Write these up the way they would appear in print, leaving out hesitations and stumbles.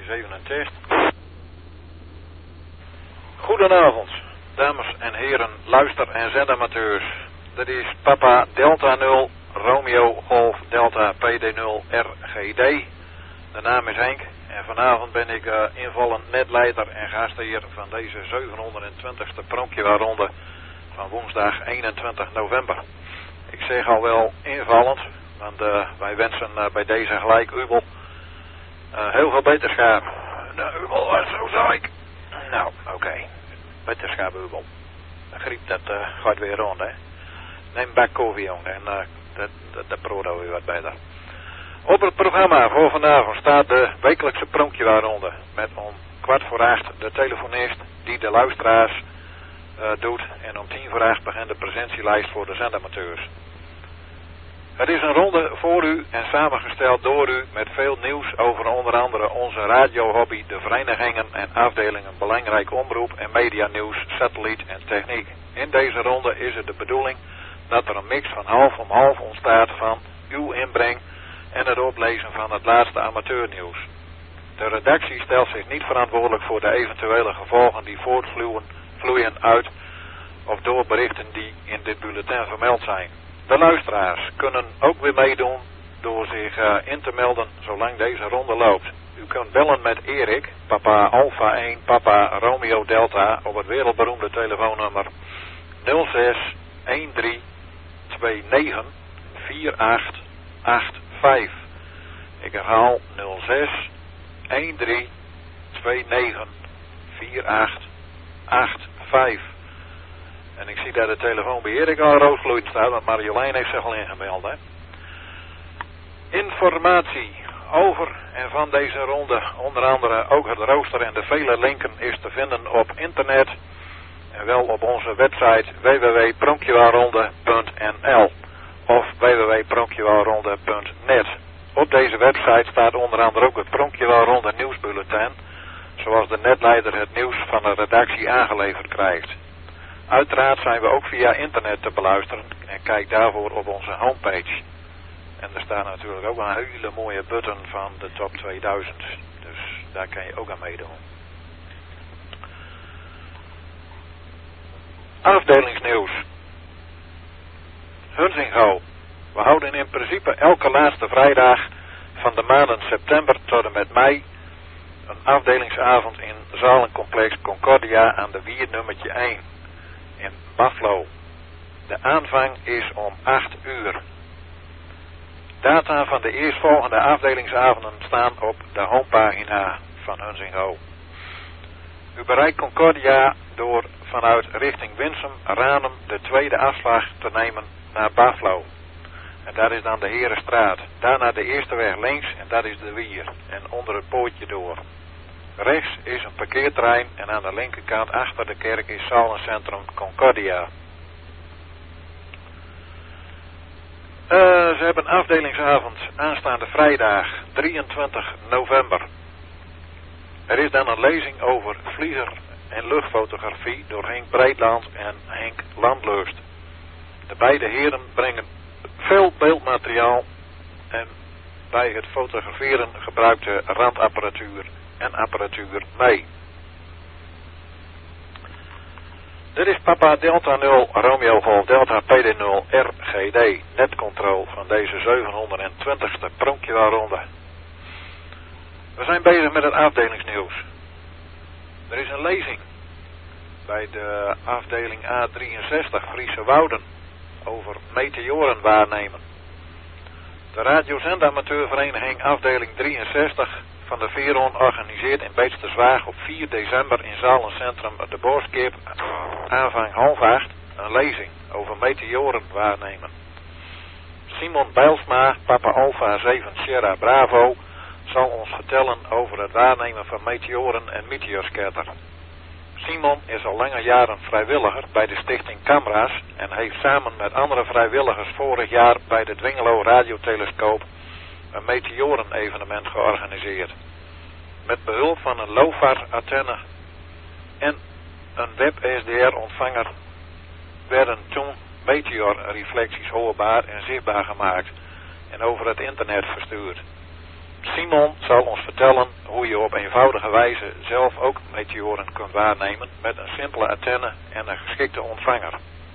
even een test. Goedenavond, dames en heren, luister- en zendamateurs. Dit is Papa Delta 0, Romeo Golf Delta PD0 RGD. De naam is Henk en vanavond ben ik invallend netleider en gastheer van deze 720ste pronkjewaarronde van woensdag 21 november. Ik zeg al wel invallend, want wij wensen bij deze gelijk Ubel heel veel beterschap. De Ubel was zo ziek. Nou, oké. Beterschap Ubel. De griep dat gaat weer rond, hè. Neem bak koffie, jongen, en de prodo weer wat beter. Op het programma voor vanavond staat de wekelijkse pronkjewaarronde met om 7:15 de telefonist die de luisteraars doet en om 7:10 begint de presentielijst voor de zendamateurs. Het is een ronde voor u en samengesteld door u met veel nieuws over onder andere onze radiohobby, de verenigingen en afdelingen belangrijk omroep en medianieuws, satelliet en techniek. In deze ronde is het de bedoeling dat er een mix van half om half ontstaat van uw inbreng en het oplezen van het laatste amateurnieuws. De redactie stelt zich niet verantwoordelijk voor de eventuele gevolgen die voortvloeien uit of door berichten die in dit bulletin vermeld zijn. De luisteraars kunnen ook weer meedoen door zich in te melden zolang deze ronde loopt. U kunt bellen met Erik, papa Alpha 1, papa Romeo Delta op het wereldberoemde telefoonnummer 06 13 29 4885. Ik herhaal 06 13 29 4885. En ik zie dat de telefoon bij Erik al roodgloeiend staat, want Marjolein heeft zich al ingemeld, hè. Informatie over en van deze ronde, onder andere ook het rooster en de vele linken, is te vinden op internet. En wel op onze website www.pronkjewaarronde.nl of www.pronkjewaarronde.net. Op deze website staat onder andere ook het Pronkjewaarronde nieuwsbulletin, zoals de netleider het nieuws van de redactie aangeleverd krijgt. Uiteraard zijn we ook via internet te beluisteren en kijk daarvoor op onze homepage. En er staat natuurlijk ook een hele mooie button van de top 2000, dus daar kan je ook aan meedoen. Afdelingsnieuws. Hunsingo. We houden in principe elke laatste vrijdag van de maanden september tot en met mei een afdelingsavond in zalencomplex Concordia aan de Wier nummertje 1 in Buffalo. De aanvang is om 8 uur. Data van de eerstvolgende afdelingsavonden staan op de homepagina van Hunsingo. U bereikt Concordia door vanuit richting Winsum, Ranum de tweede afslag te nemen naar Buffalo. En dat is dan de Herenstraat. Daarna de eerste weg links en dat is de Wier. En onder het poortje door. Rechts is een parkeerterrein en aan de linkerkant achter de kerk is zalencentrum Concordia. Ze hebben afdelingsavond aanstaande vrijdag 23 november. Er is dan een lezing over vlieger- en luchtfotografie door Henk Breedland en Henk Landleust. De beide heren brengen veel beeldmateriaal en bij het fotograferen gebruikte randapparatuur en apparatuur mee. Dit is Papa Delta 0 Romeo Golf Delta PD0 RGD netcontrole van deze 720ste pronkjewaarronde. We zijn bezig met het afdelingsnieuws. Er is een lezing bij de afdeling A63 Friese Wouden over meteoren waarnemen. De radiozendamateurvereniging afdeling 63 van de Veron organiseert in Beetsterzwaag op 4 december in zalencentrum de Booskip aanvang 7:30 een lezing over meteoren waarnemen. Simon Bijlsma, Papa Alpha 7 Sierra Bravo, zal ons vertellen over het waarnemen van meteoren en meteorscatter. Simon is al lange jaren vrijwilliger bij de stichting Camera's en heeft samen met andere vrijwilligers vorig jaar bij de Dwingelo radiotelescoop een meteorenevenement georganiseerd. Met behulp van een LOFAR-antenne en een WebSDR-ontvanger werden toen meteorreflecties hoorbaar en zichtbaar gemaakt en over het internet verstuurd. Simon zal ons vertellen hoe je op op eenvoudige wijze zelf ook meteoren kunt waarnemen met een simpele antenne en een geschikte ontvanger.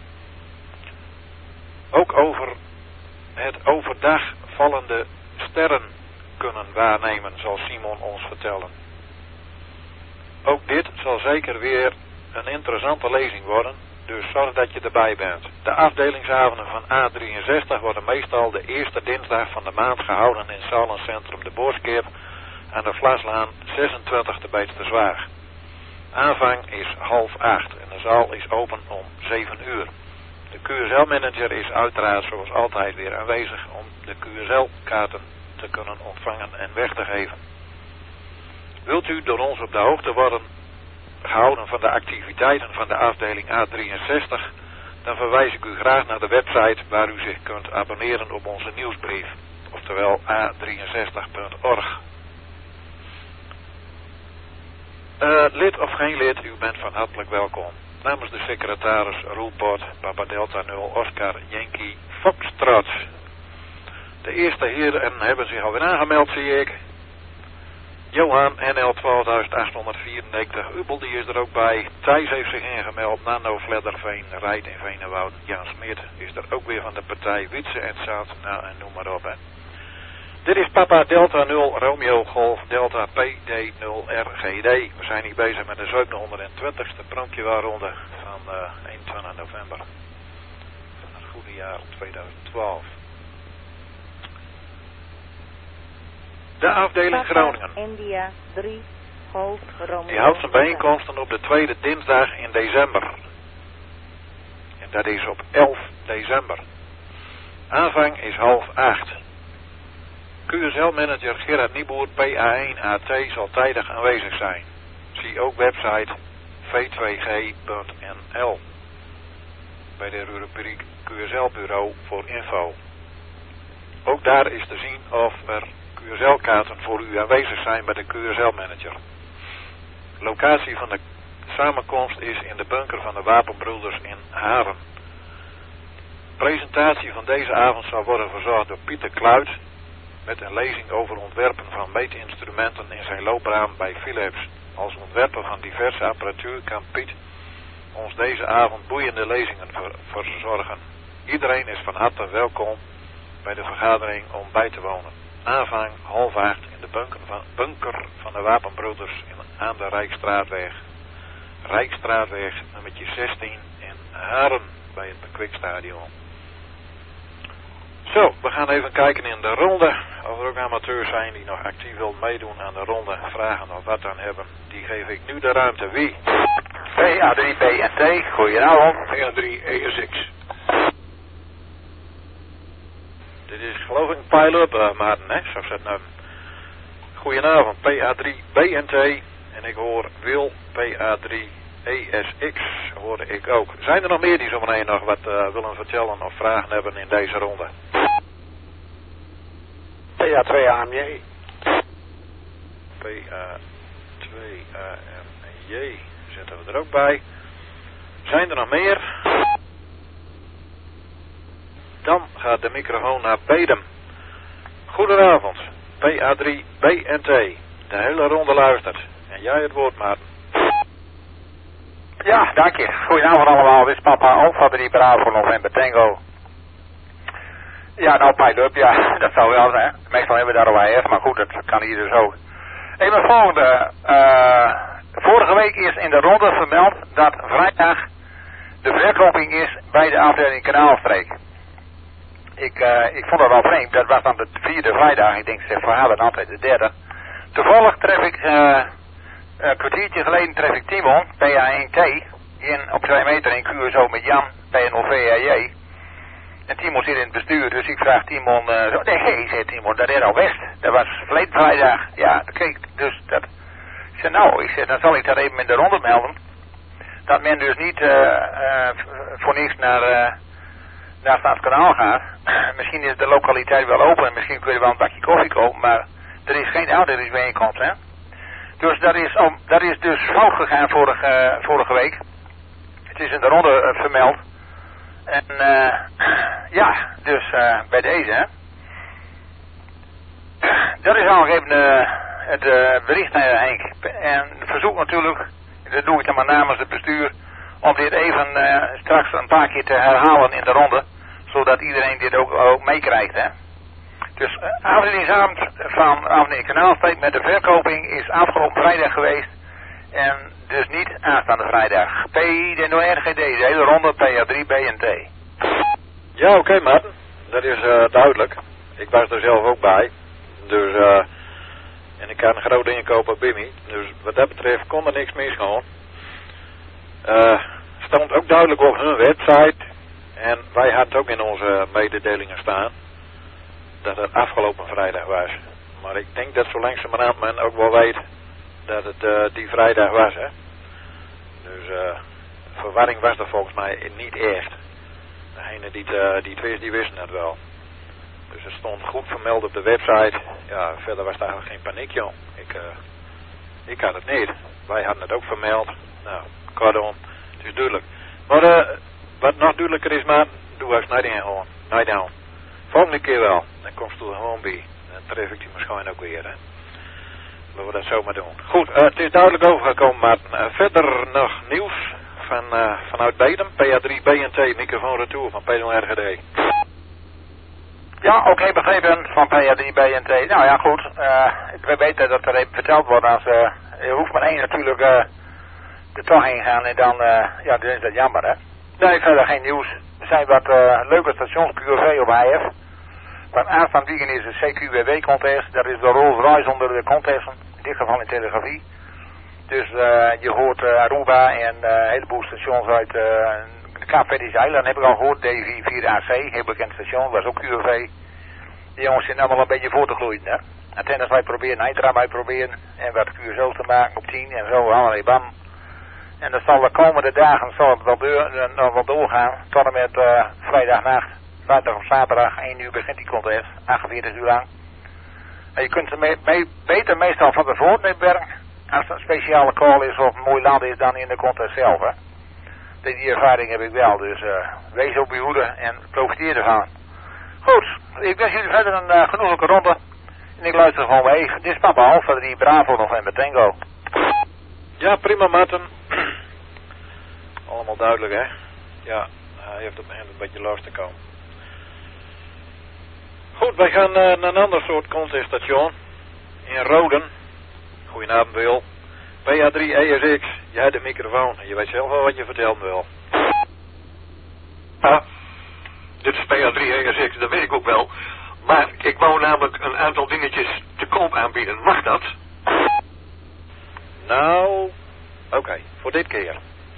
Ook over het overdag vallende sterren kunnen waarnemen, zal Simon ons vertellen. Ook dit zal zeker weer een interessante lezing worden, dus zorg dat je erbij bent. De afdelingsavonden van A63 worden meestal de eerste dinsdag van de maand gehouden in Zalencentrum de Boorskip aan de Vlaslaan 26 te Beterschwaag. Aanvang is 7:30 en de zaal is open om 7 uur. De QSL-manager is uiteraard zoals altijd weer aanwezig om de QSL-kaarten te kunnen ontvangen en weg te geven. Wilt u door ons op de hoogte worden gehouden van de activiteiten van de afdeling A63, dan verwijs ik u graag naar de website waar u zich kunt abonneren op onze nieuwsbrief, oftewel a63.org. Lid of geen lid, u bent van hartelijk welkom. Namens de secretaris Roel Pot, Papa Delta 0, Oscar Yankee Foxtrot. De eerste heren hebben zich alweer aangemeld, zie ik. Johan, NL 12894, Ubel die is er ook bij. Thijs heeft zich ingemeld, Nano Vledderveen, Rijt in Veenenwoud. Jan Smit is er ook weer van de partij, Witse en Zaad, nou en noem maar op. Hè. Dit is Papa Delta 0, Romeo Golf, Delta PD 0 RGD. We zijn hier bezig met de 720ste pronkjewaarronde van 21 november van het goede jaar 2012. De afdeling Groningen. India 3, Golf, Romeo. Die houdt zijn bijeenkomsten op de tweede dinsdag in december. En dat is op 11 december. Aanvang is 7:30. QSL-manager Gerard Nieboer, PA1AT, zal tijdig aanwezig zijn. Zie ook website v2g.nl. Bij de rubriek QSL-bureau voor info. Ook daar is te zien of er QSL-kaarten voor u aanwezig zijn bij de QSL-manager. Locatie van de samenkomst is in de bunker van de Wapenbroeders in Haren. Presentatie van deze avond zal worden verzorgd door Pieter Kluit met een lezing over ontwerpen van meetinstrumenten in zijn loopbaan bij Philips. Als ontwerper van diverse apparatuur kan Piet ons deze avond boeiende lezingen verzorgen. Iedereen is van harte welkom bij de vergadering om bij te wonen. Aanvang 7:30 in de bunker van de Wapenbroeders aan de Rijksstraatweg. Rijksstraatweg nummertje 16 in Haren bij het Bekwikstadion. Zo, we gaan even kijken in de ronde. Of er ook amateurs zijn die nog actief willen meedoen aan de ronde, vragen of wat dan hebben. Die geef ik nu de ruimte. Wie? PA3 BNT, goedenavond. PA3 ESX. Dit is geloof ik een pile-up, Maarten, hè? Zo zet nou. Goedenavond, PA3 BNT. En ik hoor Wil, PA3 ESX, hoorde ik ook. Zijn er nog meer die zo meteen nog wat willen vertellen of vragen hebben in deze ronde? PA2 AMJ. PA2 AMJ zetten we er ook bij. Zijn er nog meer? Dan gaat de microfoon naar Bedem. Goedenavond, PA3 BNT. De hele ronde luistert. En jij het woord, Maarten. Ja, dank je. Goedenavond allemaal. Dit is Papa Alpha 3 Bravo November Tango. Ja, nou, pile-up, ja, dat zou wel zijn. Meestal hebben we daar al eerst, maar goed, dat kan hier dus ook. Even het volgende. Vorige week is in de ronde vermeld dat vrijdag de verkoping is bij de afdeling Kanaalstreek. Ik vond dat wel vreemd. Dat was dan de 4e vrijdag. Ik denk, ze verhalen altijd de 3e. Toevallig tref ik, een kwartiertje geleden tref ik Timon, PA1T, op 2 meter in QSO met Jan, PNO-VAJ. En Timon zit in het bestuur, dus ik vraag Timon, nee, zei Timon, dat is al best. Dat was verleden vrijdag. Ja, kijk, dus dat. Ik zei, nou, dan zal ik dat even in de ronde melden. Dat men dus niet voor niks naar Stadskanaal gaat. Misschien is de lokaliteit wel open, misschien kun je wel een bakje koffie kopen, maar er is geen afdelingsbijeenkomst, hè. Dus dat is dus fout gegaan vorige week. Het is in de ronde vermeld. En ja, dus bij deze, hè. Dat is al even het bericht naar Henk. En verzoek natuurlijk, dat doe ik dan maar namens het bestuur, om dit even straks een paar keer te herhalen in de ronde. Zodat iedereen dit ook meekrijgt, hè. Dus afdelingsavond van afdeling Kanaalstreek met de verkoping is afgelopen vrijdag geweest. En dus niet aanstaande vrijdag. P, de RGD, de hele ronde, PA3, B en T. Ja, oké, Maarten. Dat is duidelijk. Ik was er zelf ook bij. Dus, en ik kan een groot inkoop op Bimmy. Dus wat dat betreft kon er niks misgaan. Stond ook duidelijk op hun website. En wij hadden ook in onze mededelingen staan dat het afgelopen vrijdag was. Maar ik denk dat zo langzamerhand men ook wel weet dat het die vrijdag was, hè. Dus verwarring was er volgens mij niet echt. Degene die het wist, die wisten het wel. Dus het stond goed vermeld op de website. Ja, verder was het eigenlijk geen paniek, joh. Ik had het niet. Wij hadden het ook vermeld. Nou, kortom, het is duidelijk. Maar wat nog duidelijker is, maar doe als Nijding gewoon. Nijding. Volgende keer wel. Dan komt u er gewoon bij. Dan tref ik die misschien ook weer, hè. Laten we dat zomaar doen. Goed, het is duidelijk overgekomen, maar verder nog nieuws vanuit Bedum. PA3, B en T, microfoon retour van P0RGD. Ja, oké, begrepen van PA3, B en T. Nou ja, goed. We weten dat er even verteld wordt als je hoeft maar één natuurlijk er toch heen gaan en dan, ja, dan is dat jammer, hè. Nee, verder geen nieuws. Er zijn wat leuke stations QRV op IF. Maar aanstaand weekend is de CQWW-contest. Dat is de Rolls Royce onder de contesten. In dit geval in telegrafie. Dus je hoort Aruba en een heleboel stations uit de Kaapverdische Eilanden. Heb ik al gehoord. DV4AC, heel bekend station. Was ook QRV. De jongens zijn allemaal een beetje voor te gloeien, hè. Antennes wij proberen, Nitra wij proberen. En wat QSO's te maken op 10 en zo. Allerlei bam. En dat zal de komende dagen nog wel doorgaan. Tot en met vrijdagnacht. Vrijdag of zaterdag, 1 uur begint die contest. 48 uur lang. En je kunt ze beter meestal van tevoren inwerken. Als het een speciale call is of een mooi land is dan in de contest zelf. Hè. Die ervaring heb ik wel. Dus wees op je hoede en profiteer ervan. Goed, ik wens jullie verder een genoeglijke ronde. En ik luister gewoon mee. Dit is Papa Alpha 3 Bravo November Tango. Ja, prima, Maarten. Allemaal duidelijk, hè? Ja, hij heeft op een beetje los te komen. Goed, wij gaan naar een ander soort conteststation. In Roden. Goedenavond, Wil. PA3 ESX. Jij hebt de microfoon. Je weet zelf wel wat je vertelt, Wil. Ja, dit is PA3 ESX, dat weet ik ook wel. Maar ik wou namelijk een aantal dingetjes te koop aanbieden. Mag dat? Nou, oké, voor dit keer.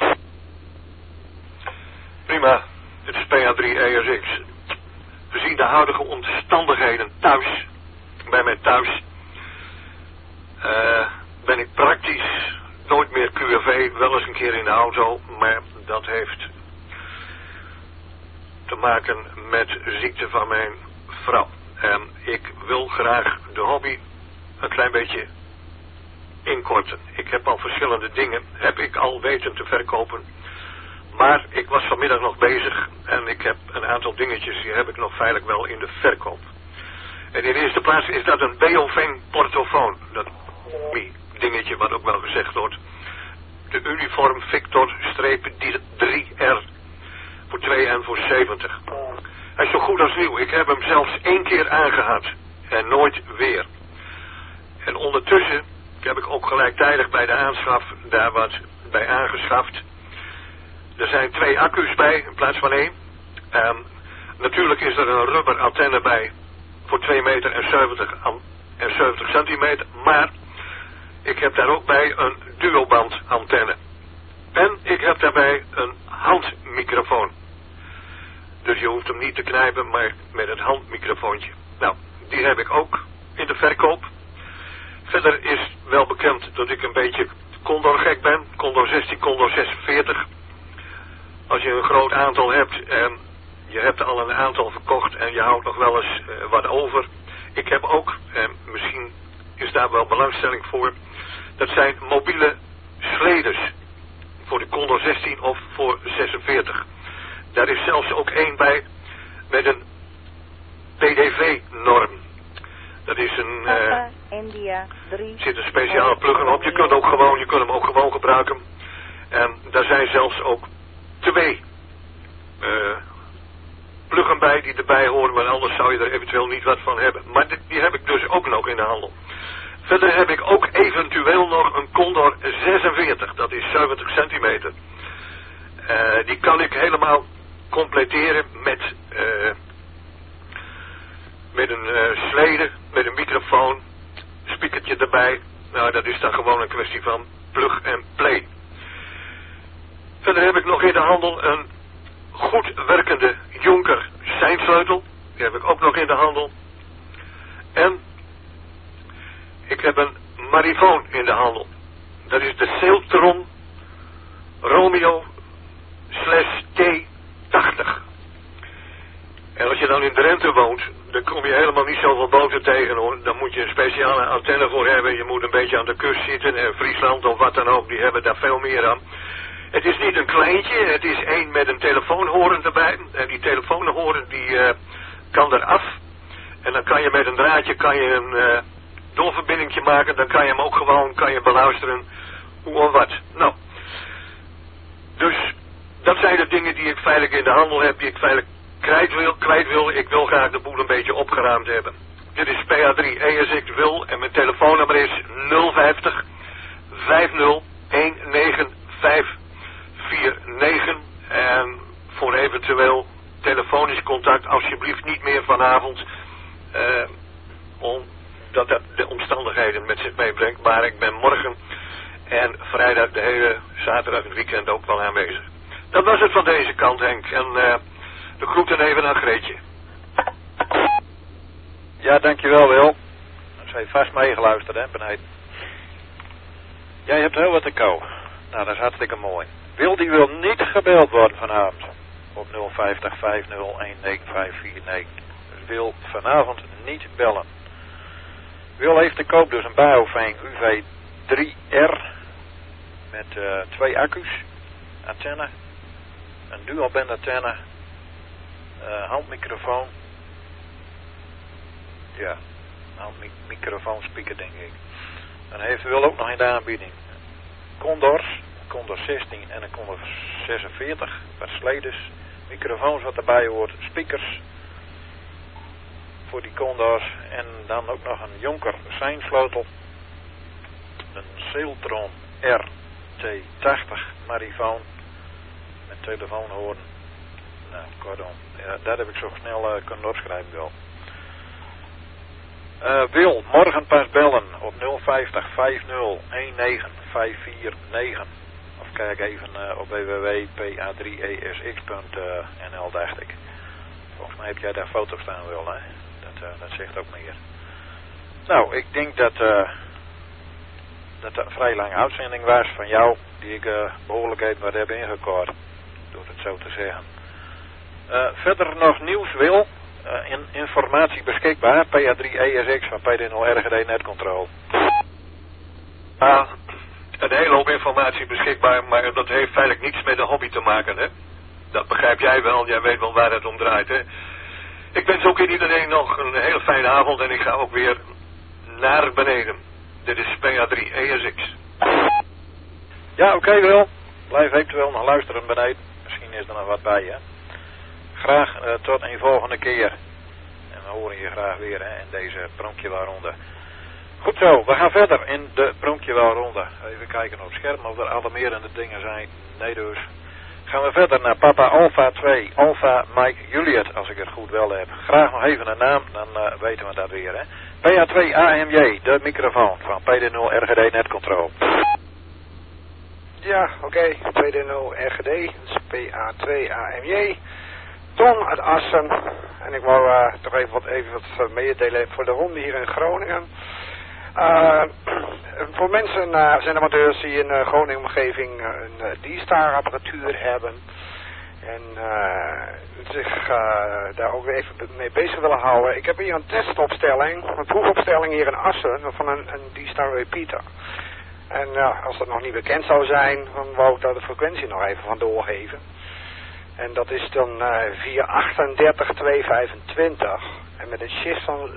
Prima, dit is PA3 ESX. Gezien de huidige omstandigheden thuis, bij mij thuis, ben ik praktisch nooit meer QRV, wel eens een keer in de auto, maar dat heeft te maken met ziekte van mijn vrouw. En ik wil graag de hobby een klein beetje inkorten. Ik heb al verschillende dingen, heb ik al weten te verkopen. Maar ik was vanmiddag nog bezig en ik heb een aantal dingetjes, die heb ik nog feitelijk wel in de verkoop. En in de eerste plaats is dat een Beofen portofoon. Dat dingetje wat ook wel gezegd wordt. De Uniform Victor-3R voor 2 en voor 70. Hij is zo goed als nieuw. Ik heb hem zelfs 1 keer aangehad en nooit weer. En ondertussen heb ik ook gelijktijdig bij de aanschaf daar wat bij aangeschaft. Er zijn 2 accu's bij in plaats van 1. Natuurlijk is er een rubber antenne bij voor 2 meter en 70 centimeter. Maar ik heb daar ook bij een duoband antenne. En ik heb daarbij een handmicrofoon. Dus je hoeft hem niet te knijpen, maar met het handmicrofoontje. Nou, die heb ik ook in de verkoop. Verder is wel bekend dat ik een beetje Condor gek ben. Condor 16, Condor 46. Als je een groot aantal hebt en je hebt al een aantal verkocht en je houdt nog wel eens wat over. Ik heb ook, en misschien is daar wel belangstelling voor, dat zijn mobiele sledes. Voor de Condor 16 of voor 46. Daar is zelfs ook één bij met een PDV-norm. Dat is een... Papa India 3. zit een speciale plugin op. Je kunt hem ook gewoon gebruiken. En daar zijn zelfs ook 2 pluggen bij die erbij horen, maar anders zou je er eventueel niet wat van hebben. Maar die heb ik dus ook nog in de handel. Verder heb ik ook eventueel nog een Condor 46, dat is 70 centimeter. Die kan ik helemaal completeren met een slede, met een microfoon, speakertje erbij. Nou, dat is dan gewoon een kwestie van plug and play. Verder heb ik nog in de handel een goed werkende Jonker seinsleutel. Die heb ik ook nog in de handel. En ik heb een marifoon in de handel. Dat is de Seeltron Romeo /T80. En als je dan in Drenthe woont, dan kom je helemaal niet zoveel boten tegen hoor. Dan moet je een speciale antenne voor hebben. Je moet een beetje aan de kust zitten. En Friesland of wat dan ook, die hebben daar veel meer aan. Het is niet een kleintje, het is één met een telefoonhoorn erbij. En die telefoonhoorn die kan eraf. En dan kan je met een draadje een doorverbindingje maken. Dan kan je hem ook gewoon beluisteren hoe of wat. Nou, dus dat zijn de dingen die ik feitelijk in de handel heb, die ik feitelijk kwijt wil. Ik wil graag de boel een beetje opgeruimd hebben. Dit is PA3 ESX Wil en mijn telefoonnummer is 050 50 19549. En voor eventueel telefonisch contact alsjeblieft niet meer vanavond. Omdat dat de omstandigheden met zich meebrengt. Maar ik ben morgen en vrijdag de hele zaterdag en weekend ook wel aanwezig. Dat was het van deze kant, Henk. En de groeten even aan Greetje. Ja, dankjewel Wil. Ze heeft vast meegeluisterd hè, beneden. Jij hebt heel wat te kou. Nou, dat is hartstikke mooi. Wil die wil niet gebeld worden vanavond. Op 050 50 19549. Dus wil vanavond niet bellen. Wil heeft te koop dus een Baofeng UV3R. Met 2 accu's. Antenne. Een dual band antenne. Handmicrofoon. Ja, handmicrofoon speaker denk ik. En heeft Wil ook nog in de aanbieding. Condors. Condor 16 en een Condor 46. Wat sledes. Microfoons wat erbij hoort. Speakers. Voor die Condors. En dan ook nog een Jonker seinsleutel. Een Seeltron RT80 marifoon. Met telefoonhoorn. Nou, kortom. Ja, dat heb ik zo snel kunnen opschrijven wel. Wil morgen pas bellen op 050 50 19549. Of kijk even op www.pa3esx.nl dacht ik. Volgens mij heb jij daar foto's staan wel hè. Dat zegt ook meer. Nou, ik denk dat dat een vrij lange uitzending was van jou. Die ik behoorlijk even wat heb ingekort. Door het zo te zeggen. Verder nog nieuws Wil. Informatie beschikbaar. PA3 ESX van PD0 RGD Netcontrol. Een hele hoop informatie beschikbaar, maar dat heeft feitelijk niets met de hobby te maken, hè? Dat begrijp jij wel, jij weet wel waar het om draait, hè? Ik wens ook iedereen nog een hele fijne avond en ik ga ook weer naar beneden. Dit is PA3 ESX. Ja, oké Wil. Blijf eventueel nog luisteren beneden. Misschien is er nog wat bij, hè? Graag tot een volgende keer. En we horen je graag weer hè, in deze Pronkjewelronde. Goed zo, we gaan verder in de Pronkjewelronde. Even kijken op het scherm of er alarmerende dingen zijn. Nee dus. Gaan we verder naar Papa Alpha 2, Alpha Mike Juliet, als ik het goed wel heb. Graag nog even een naam, dan weten we dat weer. Hè. PA2 AMJ, de microfoon van PD0 RGD Netcontrol. Ja, oké. PD0 RGD, dus PA2 AMJ. Ton uit Assen. En ik wou toch even wat mededelen voor de ronde hier in Groningen. Voor mensen, zijn amateurs die in Groningen omgeving een D-Star apparatuur hebben. En zich daar ook even mee bezig willen houden. Ik heb hier een testopstelling, een proefopstelling hier in Assen van een D-Star repeater. En als dat nog niet bekend zou zijn, dan wou ik daar de frequentie nog even van doorgeven. En dat is dan 438 225. En met een shift van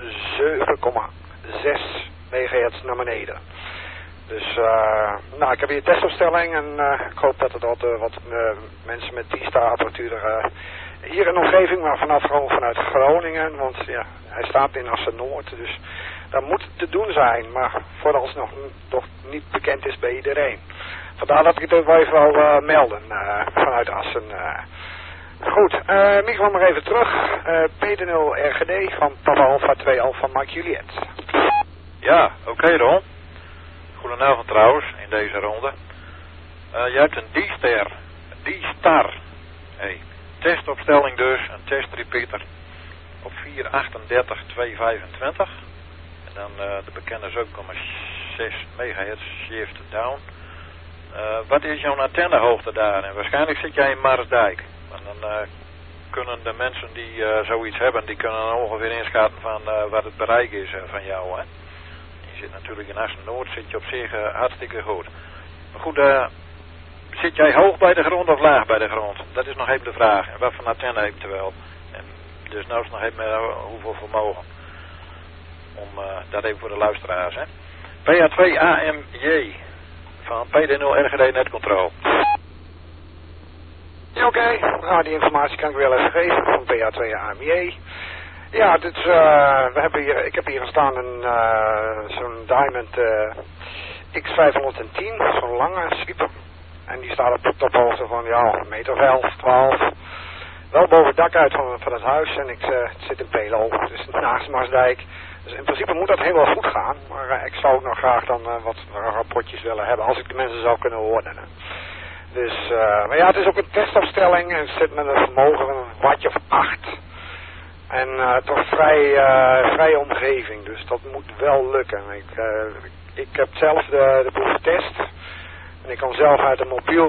7,6 megahertz naar beneden. Dus nou, ik heb hier een testopstelling en ik hoop dat er wat mensen met D-Star apparatuur hier in de omgeving, maar gewoon vanuit Groningen, want ja, hij staat in Assen-Noord, dus daar moet het te doen zijn, maar vooralsnog nog niet bekend is bij iedereen. Vandaar dat ik het ook even wil melden vanuit Assen. Goed, microfoon maar even terug. PD0 RGD van Papa Alpha 2 Alpha Mike Juliet. Ja, oké Ron. Goedenavond trouwens, in deze ronde. Je hebt een D-Star. Hey. Testopstelling dus, een testrepeater op 438 225. En dan de bekende 7,6 megahertz shift down. Wat is jouw antennehoogte daar? En waarschijnlijk zit jij in Marsdijk. En dan kunnen de mensen die zoiets hebben, die kunnen dan ongeveer inschatten van wat het bereik is van jou. Hè? Je zit natuurlijk in Assen-Noord, zit je op zich hartstikke goed. Maar goed, zit jij hoog bij de grond of laag bij de grond? Dat is nog even de vraag. En wat voor antenne eventueel? En dus nou is nog even hoeveel vermogen. Om dat even voor de luisteraars. Hè? PA2AMJ van PD0 RGD Netcontrol. Ja, oké. Nou, die informatie kan ik wel even geven van PA2AMJ. Ja, dit, ik heb hier staan zo'n Diamond X510, zo'n lange sweeper. En die staat op tophoogte van, ja, 1 meter of 11, 12. Wel boven het dak uit van het huis en het zit in Pelo, dus naast Marsdijk. Dus in principe moet dat helemaal goed gaan, maar ik zou ook nog graag dan wat rapportjes willen hebben, als ik de mensen zou kunnen ordenen. Dus, maar ja, het is ook een testopstelling en het zit met een vermogen van een wattje of 8. En toch vrije omgeving, dus dat moet wel lukken. Ik heb zelf de boel getest. En ik kan zelf uit een mobiel,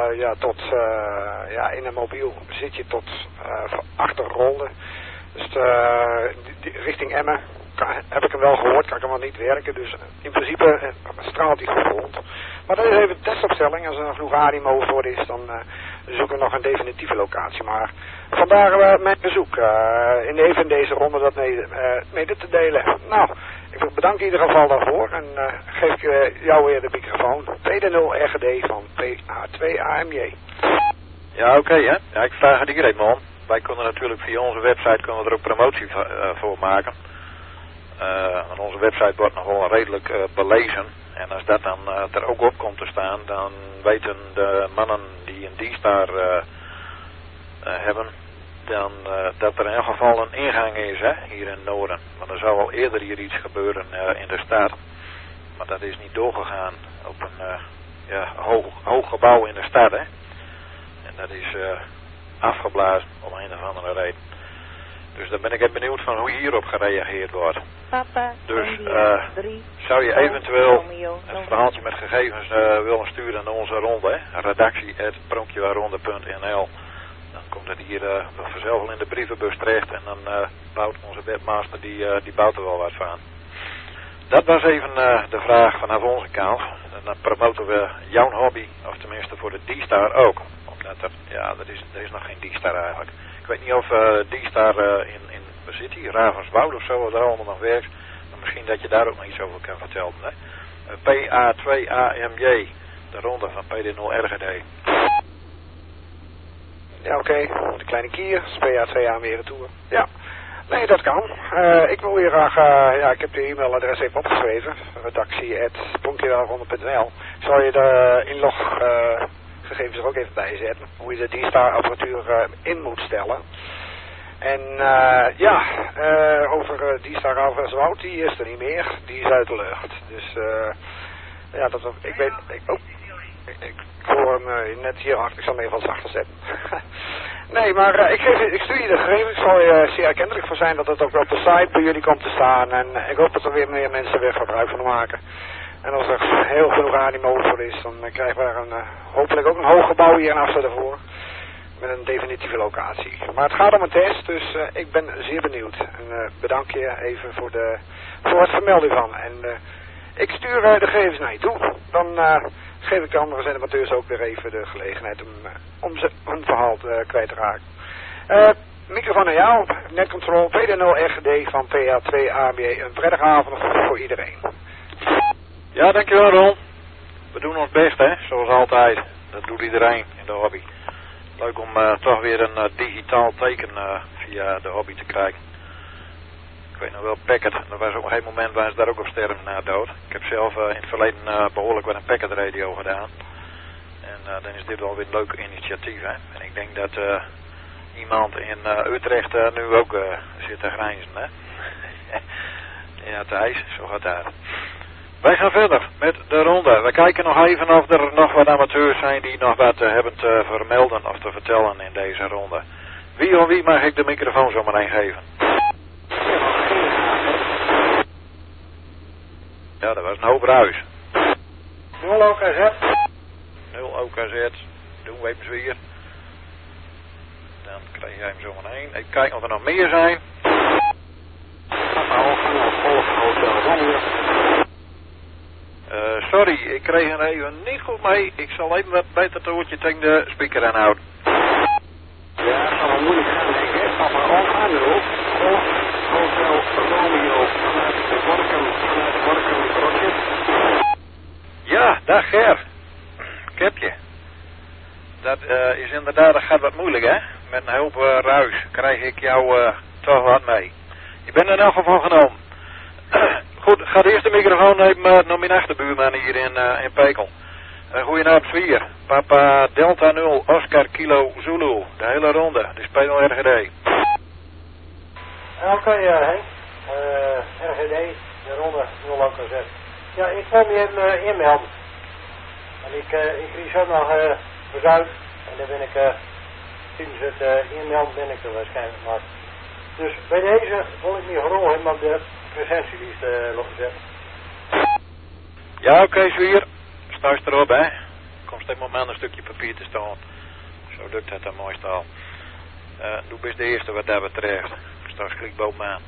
in een mobiel zit je tot achterrollen. Dus richting Emmen heb ik hem wel gehoord, kan ik hem wel niet werken. Dus in principe straalt hij goed rond. Maar dat is even een testopstelling. Als er nog genoeg animo voor is, dan zoeken we nog een definitieve locatie. Maar vandaar mijn bezoek. Even in deze ronde dat mede te delen. Nou, ik bedank in ieder geval daarvoor. En geef ik jou weer de microfoon. PD0 RGD van PA2AMJ. Ja, oké, hè. Ja, ik vraag het iedereen, man. Wij kunnen natuurlijk via onze website kunnen we er ook promotie voor maken. Want onze website wordt nog wel redelijk belezen. En als dat dan er ook op komt te staan, dan weten de mannen die een D-Star hebben, dan dat er in elk geval een ingang is, hè, hier in het noorden. Want er zou al eerder hier iets gebeuren in de stad. Maar dat is niet doorgegaan op een hoog gebouw in de stad, hè. En dat is afgeblazen om een of andere reden. Dus dan ben ik even benieuwd van hoe hierop gereageerd wordt. Papa, dus India, 3, zou je eventueel Romeo, een verhaaltje met gegevens willen sturen naar onze ronde, redactie@pronkjewaarronde.nl. Dan komt het hier vanzelf al in de brievenbus terecht en dan bouwt onze webmaster, die bouwt er wel wat van. Dat was even de vraag vanaf onze kant. En dan promoten we jouw hobby, of tenminste voor de D-Star ook. Omdat er is nog geen D-Star eigenlijk. Ik weet niet of D-Star waar zit hij? Ravenswoud of zo, wat er allemaal nog werkt. Maar misschien dat je daar ook nog iets over kan vertellen. Hè? PA2AMJ, de ronde van PD0 RGD. Ja, oké. De kleine kier, PA2AMJ retour. Ja. Nee, dat kan. Ik wil hier graag, ik heb de e-mailadres even opgeschreven. redactie@pronkjewaarronde.nl. Zal je de inloggegevens er ook even bij zetten. Hoe je de D-Star apparatuur in moet stellen. En over D-Star Ravenswoud, die is er niet meer. Die is uit de lucht. Dus ik hoor hem net hier achter. Ik zal hem even wat zachter zetten. Nee, maar ik stuur je de gegevens. Ik zal je zeer erkentelijk voor zijn dat het ook op de site bij jullie komt te staan. En ik hoop dat er weer meer mensen weer gebruik van maken. En als er heel genoeg animo voor is, dan krijgen we hopelijk ook een hoog gebouw hier in Assen ervoor. Met een definitieve locatie. Maar het gaat om een test, dus ik ben zeer benieuwd. En bedank je even voor het vermelden van. En Ik stuur de gegevens naar je toe. Dan geef ik de andere animateurs ook weer even de gelegenheid om hun verhaal kwijt te raken. Microfoon naar jou, netcontrol, PD0 RGD van PA2 AB. Een prettige avond voor iedereen. Ja, dankjewel Ron. We doen ons best, hè, zoals altijd. Dat doet iedereen in de hobby. Leuk om toch weer een digitaal teken via de hobby te krijgen. Ik weet nog wel, Packet, er was op een gegeven moment waar ze daar ook op sterven na dood. Ik heb zelf in het verleden behoorlijk wat een Packet radio gedaan. En dan is dit wel weer een leuk initiatief, hè. En ik denk dat iemand in Utrecht nu ook zit te grijnzen, hè. Ja, Thijs, zo gaat dat. Wij gaan verder met de ronde. We kijken nog even of er nog wat amateurs zijn die nog wat hebben te vermelden of te vertellen in deze ronde. Wie mag ik de microfoon zo meteen geven? Ja, dat was een hoop ruis. 0 OKZ. 0 OKZ. Doen we even weer. Dan krijg jij hem zo meteen. Ik kijk of er nog meer zijn. Sorry, ik kreeg er even niet goed mee. Ik zal even wat beter toertje tegen de speaker aanhouden. Ja, het zal wel moeilijk gaan, denk ik. Papa, Alfa 0, Golf, Hotel Romeo, vanuit Workum, Roger. Ja, dag Ger. Ik heb je. Dat is inderdaad, dat gaat wat moeilijk, hè. Met een hoop ruis krijg ik jou toch wat mee. Je bent in elk geval genomen. Goed, ga de eerste microfoon nemen naar mijn achterbuurman hier in Pekel. Goedenavond 4. Papa Delta 0, Oscar Kilo Zulu. De hele ronde. De spelen RGD. Oké, Henk. RGD, de ronde 0 OKZ. Ja, ik kwam je inmelden. En ik kreeg zo nog bezuid. En dan ben ik, sinds het inmelden ben ik er waarschijnlijk maar. Dus bij deze wil ik niet gewoon helemaal de presentielijst gezet. Ja, oké, Zwier. Stuist erop, hè. Komt steeds moment een stukje papier te staan. Zo lukt het dan mooi al. Doe best de eerste wat dat betreft. Straks klik bovenaan.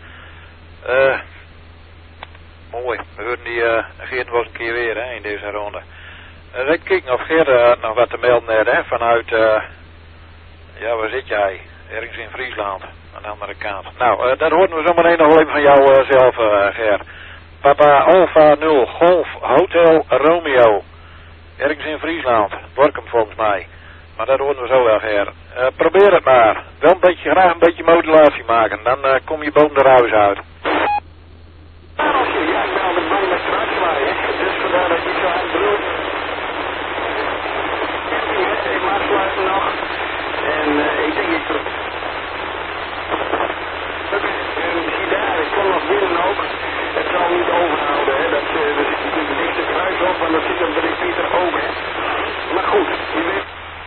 Mooi. We hoorden die Geert was een keer weer, hè, in deze ronde. Ik kijk of Geert nog wat te melden heeft, hè, vanuit, ja, waar zit jij? Ergens in Friesland, aan de andere kant. Nou, dat hoorden we zometeen nog wel even van jou zelf, Ger. Papa Alfa 0, Golf, Hotel Romeo. Ergens in Friesland, Workum volgens mij. Maar dat hoorden we zo wel, Ger. Probeer het maar. Wel graag een beetje modulatie maken, dan kom je boven de ruis uit. Ja, ik ben al de bang met kruiswaaien. Dus vandaar dat je zo aan het bedoelt. Ik maak sluiten nog. En ik denk ik terug. Oké, zie daar, ik kom nog binnen ook. Het zal niet overhouden, hè. Dat de dichte kruis op, want dat zit op de repeater ook, hè. Maar goed, je weet.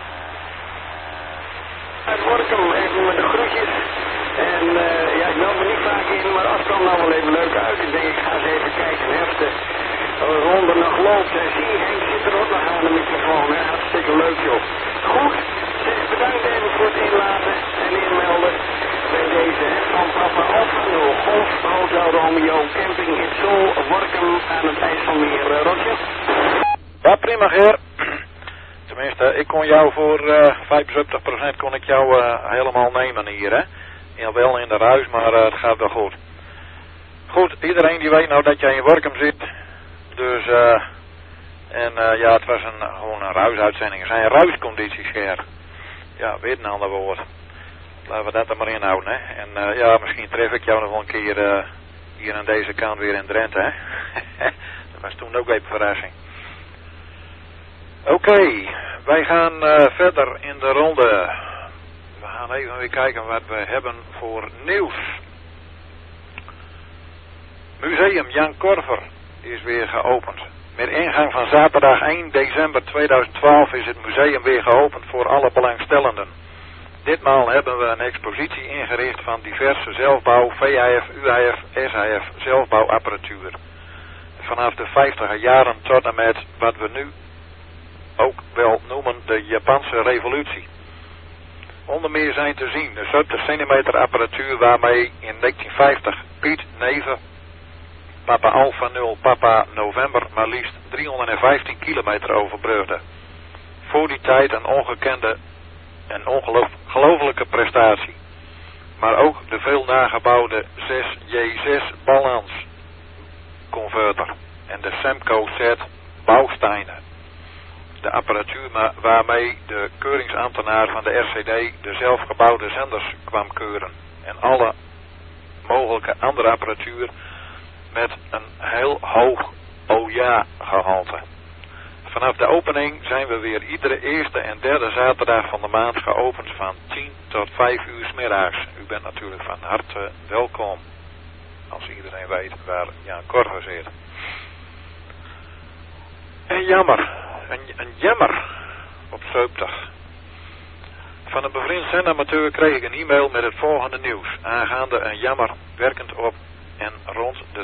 Uit Workum, even met de groetjes. En ja, ik meld me niet vaak in, maar als het dan nou wel even leuk uit. Ik denk, ik ga eens even kijken, heften. Ronde nog loopt. Zie je, Henk zit er ook nog aan de microfoon, hè. Hartstikke leuk, joh. Goed, zeg bedankt even voor het inlaten en inmelden bij deze, hè. Van Papa Alfa 0, Golf, Hotel Romeo, Camping in Sol, Workum aan het IJsselmeer. Roger? Ja, prima, Ger. Tenminste, ik kon jou voor 75% kon ik jou helemaal nemen hier, hè. Ja, wel in de ruis, maar het gaat wel goed. Goed, iedereen die weet nou dat jij in Workum zit. Dus, ja, het was gewoon een ruisuitzending. Het zijn ruiscondities, Ger. Ja, weer een ander woord. Laten we dat er maar inhouden, hè. En ja, misschien tref ik jou nog wel een keer hier aan deze kant weer in Drenthe, hè. Dat was toen ook even verrassing. Oké, wij gaan verder in de ronde. We gaan even weer kijken wat we hebben voor nieuws. Museum Jan Korver is weer geopend. Met ingang van zaterdag 1 december 2012 is het museum weer geopend voor alle belangstellenden. Ditmaal hebben we een expositie ingericht van diverse zelfbouw, VHF, UHF, SHF zelfbouwapparatuur. Vanaf de 50er jaren tot en met wat we nu ook wel noemen de Japanse revolutie. Onder meer zijn te zien de 70 centimeter apparatuur waarmee in 1950 Piet Neven Papa Alpha 0, Papa November, maar liefst 315 kilometer overbrugde. Voor die tijd een ongekende en ongelooflijke prestatie. Maar ook de veel nagebouwde 6J6 balans converter en de Semco set bouwsteinen. De apparatuur waarmee de keuringsambtenaar van de RCD de zelfgebouwde zenders kwam keuren. En alle mogelijke andere apparatuur met een heel hoog OJA-gehalte. Vanaf de opening zijn we weer iedere eerste en derde zaterdag van de maand geopend van 10 tot 5 uur 's middags. U bent natuurlijk van harte welkom. Als iedereen weet waar Jan Korver zit. En jammer. Een jammer op 70. Van een bevriend zendamateur kreeg ik een e-mail met het volgende nieuws. Aangaande een jammer werkend op en rond de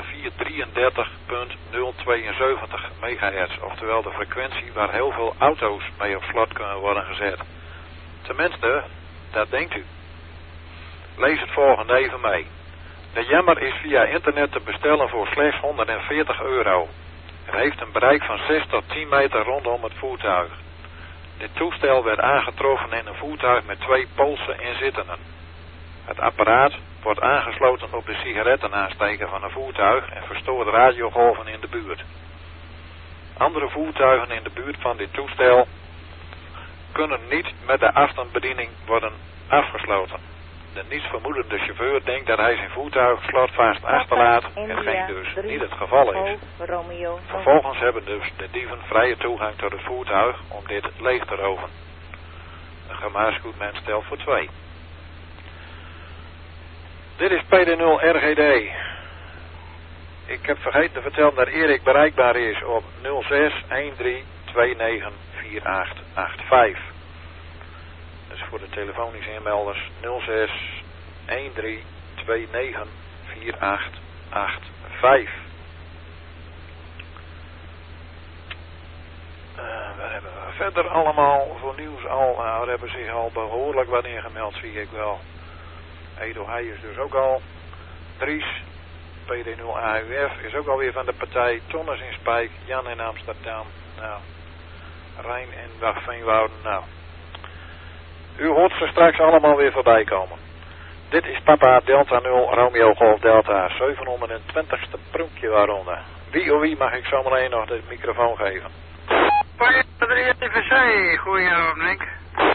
433.072 MHz. Oftewel de frequentie waar heel veel auto's mee op slot kunnen worden gezet. Tenminste, dat denkt u. Lees het volgende even mee. De jammer is via internet te bestellen voor slechts €140. Het heeft een bereik van 6 tot 10 meter rondom het voertuig. Dit toestel werd aangetroffen in een voertuig met 2 Poolse inzittenden. Het apparaat wordt aangesloten op de sigarettenaansteker van een voertuig en verstoort radiogolven in de buurt. Andere voertuigen in de buurt van dit toestel kunnen niet met de afstandsbediening worden afgesloten. De nietsvermoedende chauffeur denkt dat hij zijn voertuig slotvast achterlaat, hetgeen dus niet het geval is. Vervolgens hebben dus de dieven vrije toegang tot het voertuig om dit leeg te roven. Een gewaarschuwd mens stelt voor 2. Dit is PD0 RGD. Ik heb vergeten te vertellen dat Erik bereikbaar is op 0613294885. Dus voor de telefonische inmelders 0613294885. Wat hebben we verder allemaal voor nieuws al? Nou, er hebben zich al behoorlijk wat ingemeld, zie ik wel. Edo Heijers dus ook al. Dries, PD0 AUF, is ook alweer van de partij. Tonnes in Spijk, Jan in Amsterdam. Nou, Rijn in Wagveenwouden. Nou, u hoort ze straks allemaal weer voorbij komen. Dit is Papa Delta 0 Romeo Golf Delta, 720ste prunkje waaronder. Wie of wie mag ik zo meteen nog de microfoon geven? Papa 3 JVC, goeie Henk.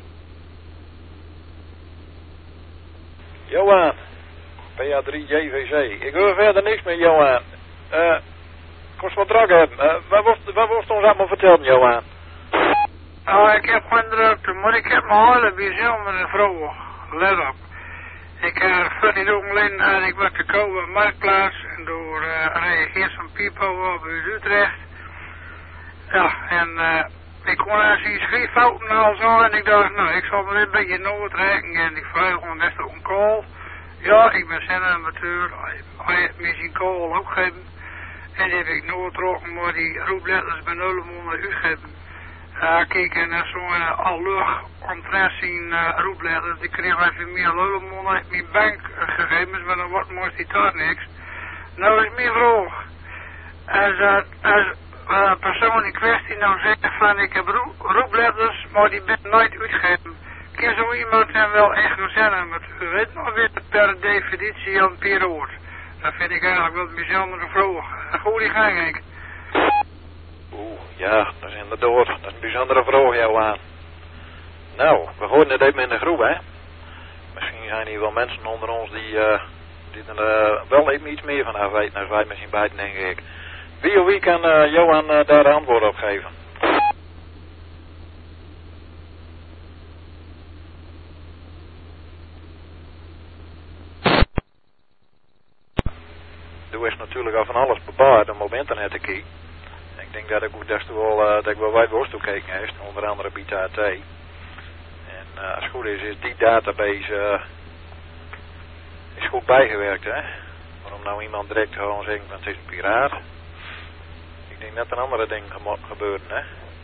Johan, PA3 JVC. Ik hoor verder niks meer, Johan. Kost wat druk hebben. Wat wordt ons allemaal verteld, Johan? Oh, ik heb geen drukte, maar ik heb mijn hele bijzondere vrouw. Let op. Ik heb 14 ogen geleden en ik werd gekomen op Marktplaats. En door reageert zo'n piepo op Utrecht. Ja, en ik kon eens iets schrieffouten en al zo. En ik dacht, nou, ik zal me dit een beetje nood trekken. En ik vraag gewoon best op een call. Ja, ik ben zendamateur. Hij heeft me zijn call ook gegeven. En die heb ik nooit getrokken, maar die roepletters bij 0 onder u gegeven. Kijk, en zo'n allug omtrent zijn roepletters, die kreeg even meer lullemonden uit mijn bankgegevens, maar dan wordt moest die daar niks. Nou is mijn vraag, als persoon in kwestie nou zegt van ik heb roepletters, maar die ben nooit uitgegeven. Kan zo iemand dan wel echt nog zijn, maar u weet nog weer per definitie een periode. Dat vind ik eigenlijk wel een bijzondere vraag. Goeie gang, Henk. Ja, dat is inderdaad. Dat is een bijzondere vraag, Johan. Nou, we gooien het even in de groep, hè. Misschien zijn hier wel mensen onder ons die er wel even iets meer van af weten als wij misschien beiden, denk ik. Wie of wie kan Johan daar de antwoord op geven? Er is natuurlijk al van alles bepaald om op internet te kijken. Ik denk dat ik wel bij worst toekeken heeft, onder andere BTAT. En als het goed is die database is goed bijgewerkt, hè. Waarom nou iemand direct gewoon zeggen van het is een piraat? Ik denk dat er andere dingen gebeuren, hè.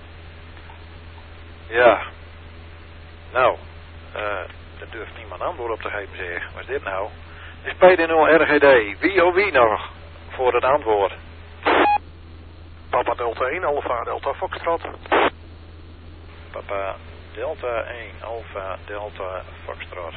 Ja. Nou, daar durft niemand antwoord op te geven, zeg. Wat is dit nou? Dit is PD0 RGD. Wie of wie nog voor het antwoord. Papa Delta 1, Alpha Delta Foxtrot. Papa Delta 1, Alpha Delta Foxtrot.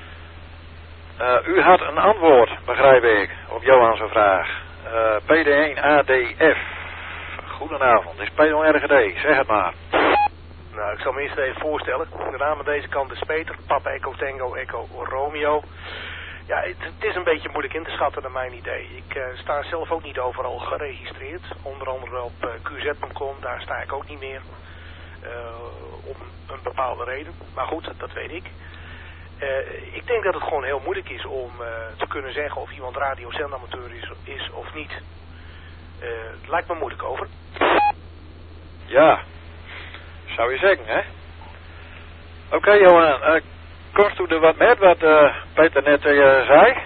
U had een antwoord, begrijp ik, op Johan zijn vraag. PD1 ADF. Goedenavond, is Pedon RGD, zeg het maar. Nou, ik zal me eerst even voorstellen. De naam aan deze kant is Peter, Papa Echo Tango Echo Romeo. Ja, het is een beetje moeilijk in te schatten naar mijn idee. Ik sta zelf ook niet overal geregistreerd. Onder andere op qz.com, daar sta ik ook niet meer. Om een bepaalde reden. Maar goed, dat weet ik. Ik denk dat het gewoon heel moeilijk is om te kunnen zeggen of iemand radiozendamateur is of niet. Het lijkt me moeilijk over. Ja, zou je zeggen, hè? Oké, Johan, kost u er wat met wat Peter net zei?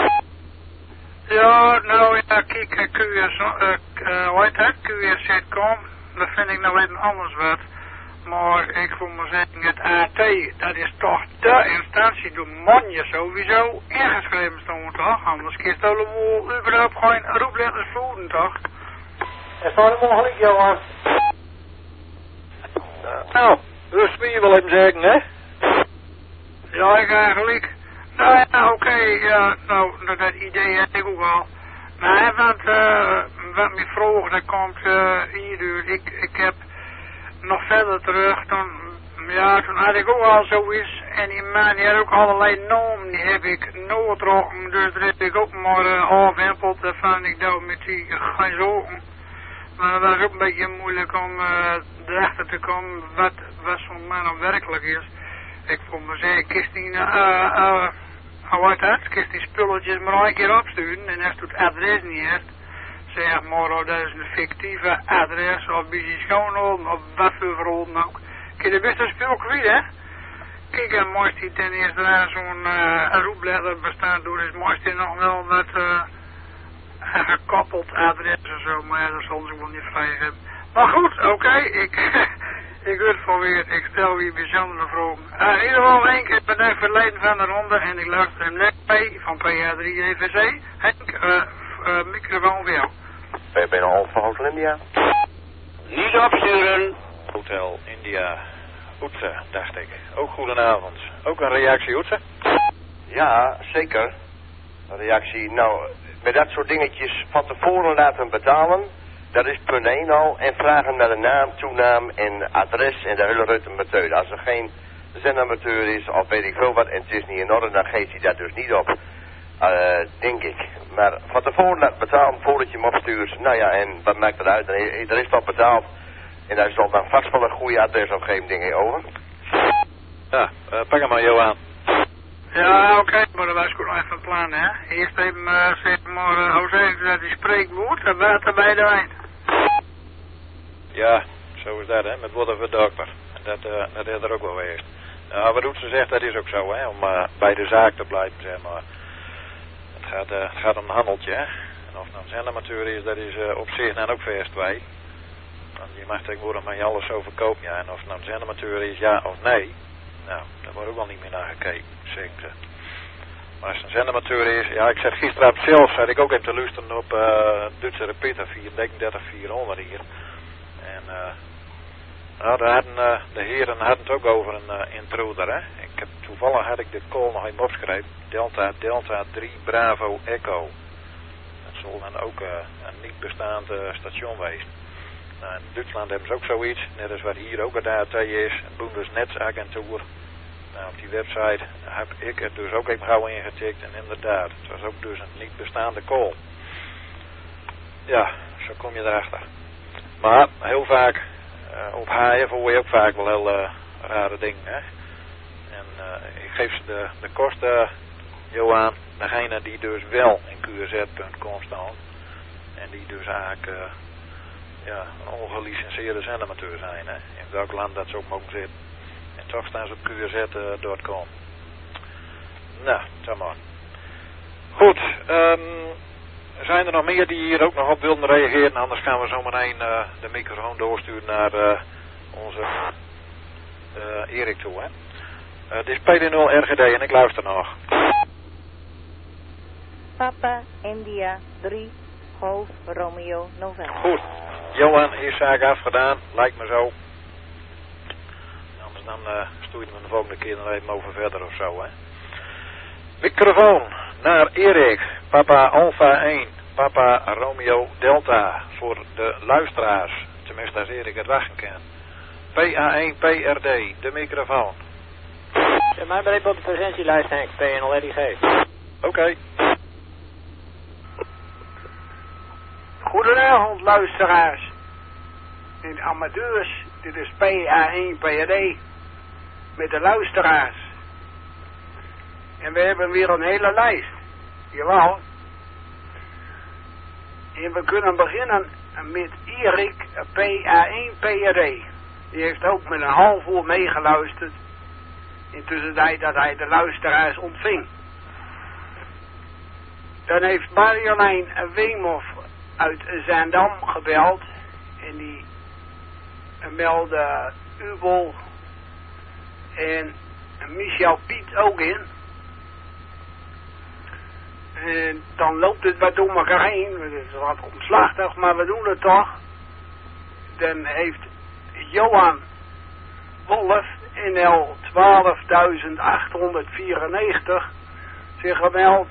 Ja, nou ja, kijk, QS.com, dat vind ik nou even anders wat. Maar ik wil maar zeggen, het AT, dat is toch de instantie, de man je sowieso ingeschreven stond, toch? Anders kun je allemaal überhaupt geen roepletters voeren, toch? Er staat een mogelijk, Johan. Nou, dus wil je wel even zeggen, hè? Ja, ik eigenlijk. Nou ja, oké, ja, nou, dat idee heb ik ook al. Maar wat me vroeg, dat komt hier, ik heb nog verder terug, toen had ik ook al zoiets, en die man die had ook allerlei namen, die heb ik noodrokken, dus daar heb ik ook maar afwimpeld, dat vond ik nou met die gaan zoeken. Maar dat was ook een beetje moeilijk om erachter te komen wat zo'n man nou werkelijk is. Ik vond me zeggen, kist die spulletjes maar een keer opsturen, en als je het adres niet hebt, zeg maar, dat is een fictieve adres, of bij schoonhouden, of wat voor verhouden ook. Kijk, de beste spul kwijt, hè? Kijk, en moest hij ten eerste zo'n roepletter bestaan door, is moest hij nog wel wat gekoppeld adres en zo, maar ja, dat zal ze wel niet vrij hebben. Maar goed, oké, ik word van weer, ik stel weer bijzondere vragen. In ieder geval één keer bedankt voor het leiden van de ronde, en ik luister hem net bij van PA3EVC. Henk, microfoon voor jou. Ben je al van Hotel India? Niet opsturen. Hotel India. Oetse, dacht ik. Ook goedenavond. Ook een reactie, Oetse? Ja, zeker. Een reactie. Nou, met dat soort dingetjes van tevoren laten betalen, dat is punt 1 al. En vragen naar de naam, toenaam en adres en de hele reutemeteur. Als er geen zendamateur is of weet ik veel wat en het is niet in orde, dan geeft hij dat dus niet op. Denk ik. Maar van tevoren laten betalen voordat je hem opstuurt. Nou ja, en wat maakt het uit? Er is toch betaald. En daar zal dan vast wel een goede adresomgeving dingen over. Ja, pak hem maar, Johan. Ja, oké, maar dat was goed nog even een plan, hè. Eerst even, zeg maar, hoe zeg je dat, die spreekwoord, dat water bij de wijn. Ja, zo is dat, hè, met woorden voor dokter. Dat is er ook wel geweest. Nou, wat Oetse zegt, dat is ook zo, hè, om bij de zaak te blijven, zeg maar. Het gaat om een handeltje, hè. En of het een zendamateur is, dat is op zich dan ook vers 2. Want je mag tegenwoordig maar je alles zo verkopen, ja. En of het nou een zendamateur is, ja of nee. Nou, daar wordt ook wel niet meer naar gekeken, zeg ze. Maar als het een zendamateur is, ja, ik zat gisteravond zelf, zat ik ook even te luisteren op Duitse repeater 34400 hier. En nou, de heren hadden het ook over een intruder, hè. Toevallig had ik de call nog even opgeschreven. Delta 3 Bravo Echo. Dat zal dan ook een niet bestaand station wezen. Nou, in Duitsland hebben ze ook zoiets, net als wat hier ook een AT is, Bundesnetzagentur. Nou, op die website heb ik het dus ook even gauw ingetikt en inderdaad, het was ook dus een niet bestaande call. Ja, zo kom je erachter. Maar heel vaak, op HF hoor je ook vaak wel heel rare dingen, hè. En ik geef ze de kosten, Johan, degene die dus wel in qz.com staan en die dus eigenlijk ja, een ongelicenseerde zendamateur zijn, hè. In welk land dat ze ook mogen zitten. En toch staan ze op qz.com. Nou, zeg maar. Goed, zijn er nog meer die hier ook nog op wilden reageren? Anders gaan we zometeen de microfoon doorsturen naar onze Erik toe, hè. Het is PD0 RGD en ik luister nog. Papa India 3 Golf Romeo November. Goed. Johan is zaak afgedaan. Lijkt me zo. Anders dan stoeien we de volgende keer nog even over verder of zo, hè. Microfoon naar Erik. Papa Alpha 1. Papa Romeo Delta. Voor de luisteraars. Tenminste als Erik het wachten kan. PA1 PRD. De microfoon. Zet mij maar even op de presentielijst, Henk. PNL RIG. Oké. Goedenavond, luisteraars en amateurs. Dit is PA1 PRD met de luisteraars. En we hebben weer een hele lijst. Jawel. En we kunnen beginnen met Erik PA1 PRD. Die heeft ook met een half uur meegeluisterd. Intussen tijd dat hij de luisteraars ontving. Dan heeft Marjolein Weemoff uit Zaandam gebeld. En die meldde Ubel en Michel Piet ook in. En dan loopt het wat door elkaar heen. Het is wat omslachtig, maar we doen het toch. Dan heeft Johan Wolf NL 12.894 zich gemeld.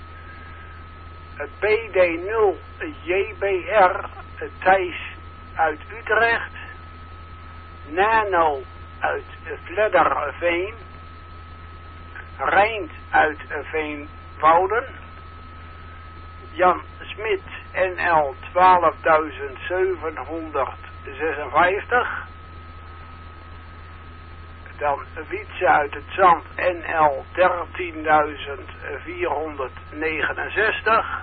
BD0 JBR Thijs uit Utrecht. Nano uit Vledderveen. Rijnt uit Veenwouden. Jan Smit NL 12.756. Dan Wietse uit het Zand NL 13.469.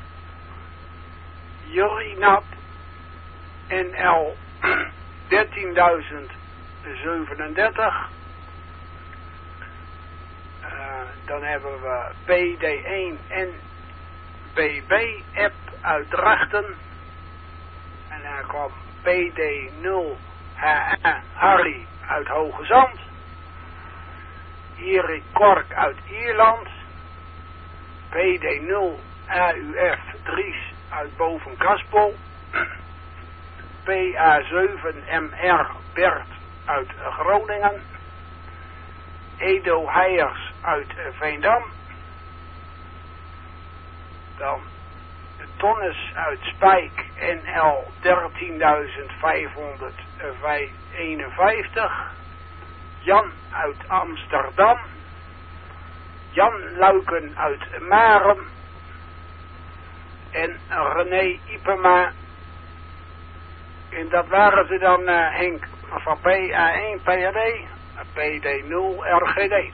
Jurinap NL 13.037. Dan hebben we PD1 en BB app uit Drachten. En dan kwam PD0 HA Harry uit Hoge Zand. Erik Kork uit Ierland. PD0 AUF Dries uit Bovenkaspel. PA7MR Bert uit Groningen. Edo Heijers uit Veendam. Dan Tonnes uit Spijk NL 13.551. Jan uit Amsterdam. Jan Luiken uit Maren. En René Ipema. En dat waren ze dan, Henk, van PA1 PRD, PD0 RGD.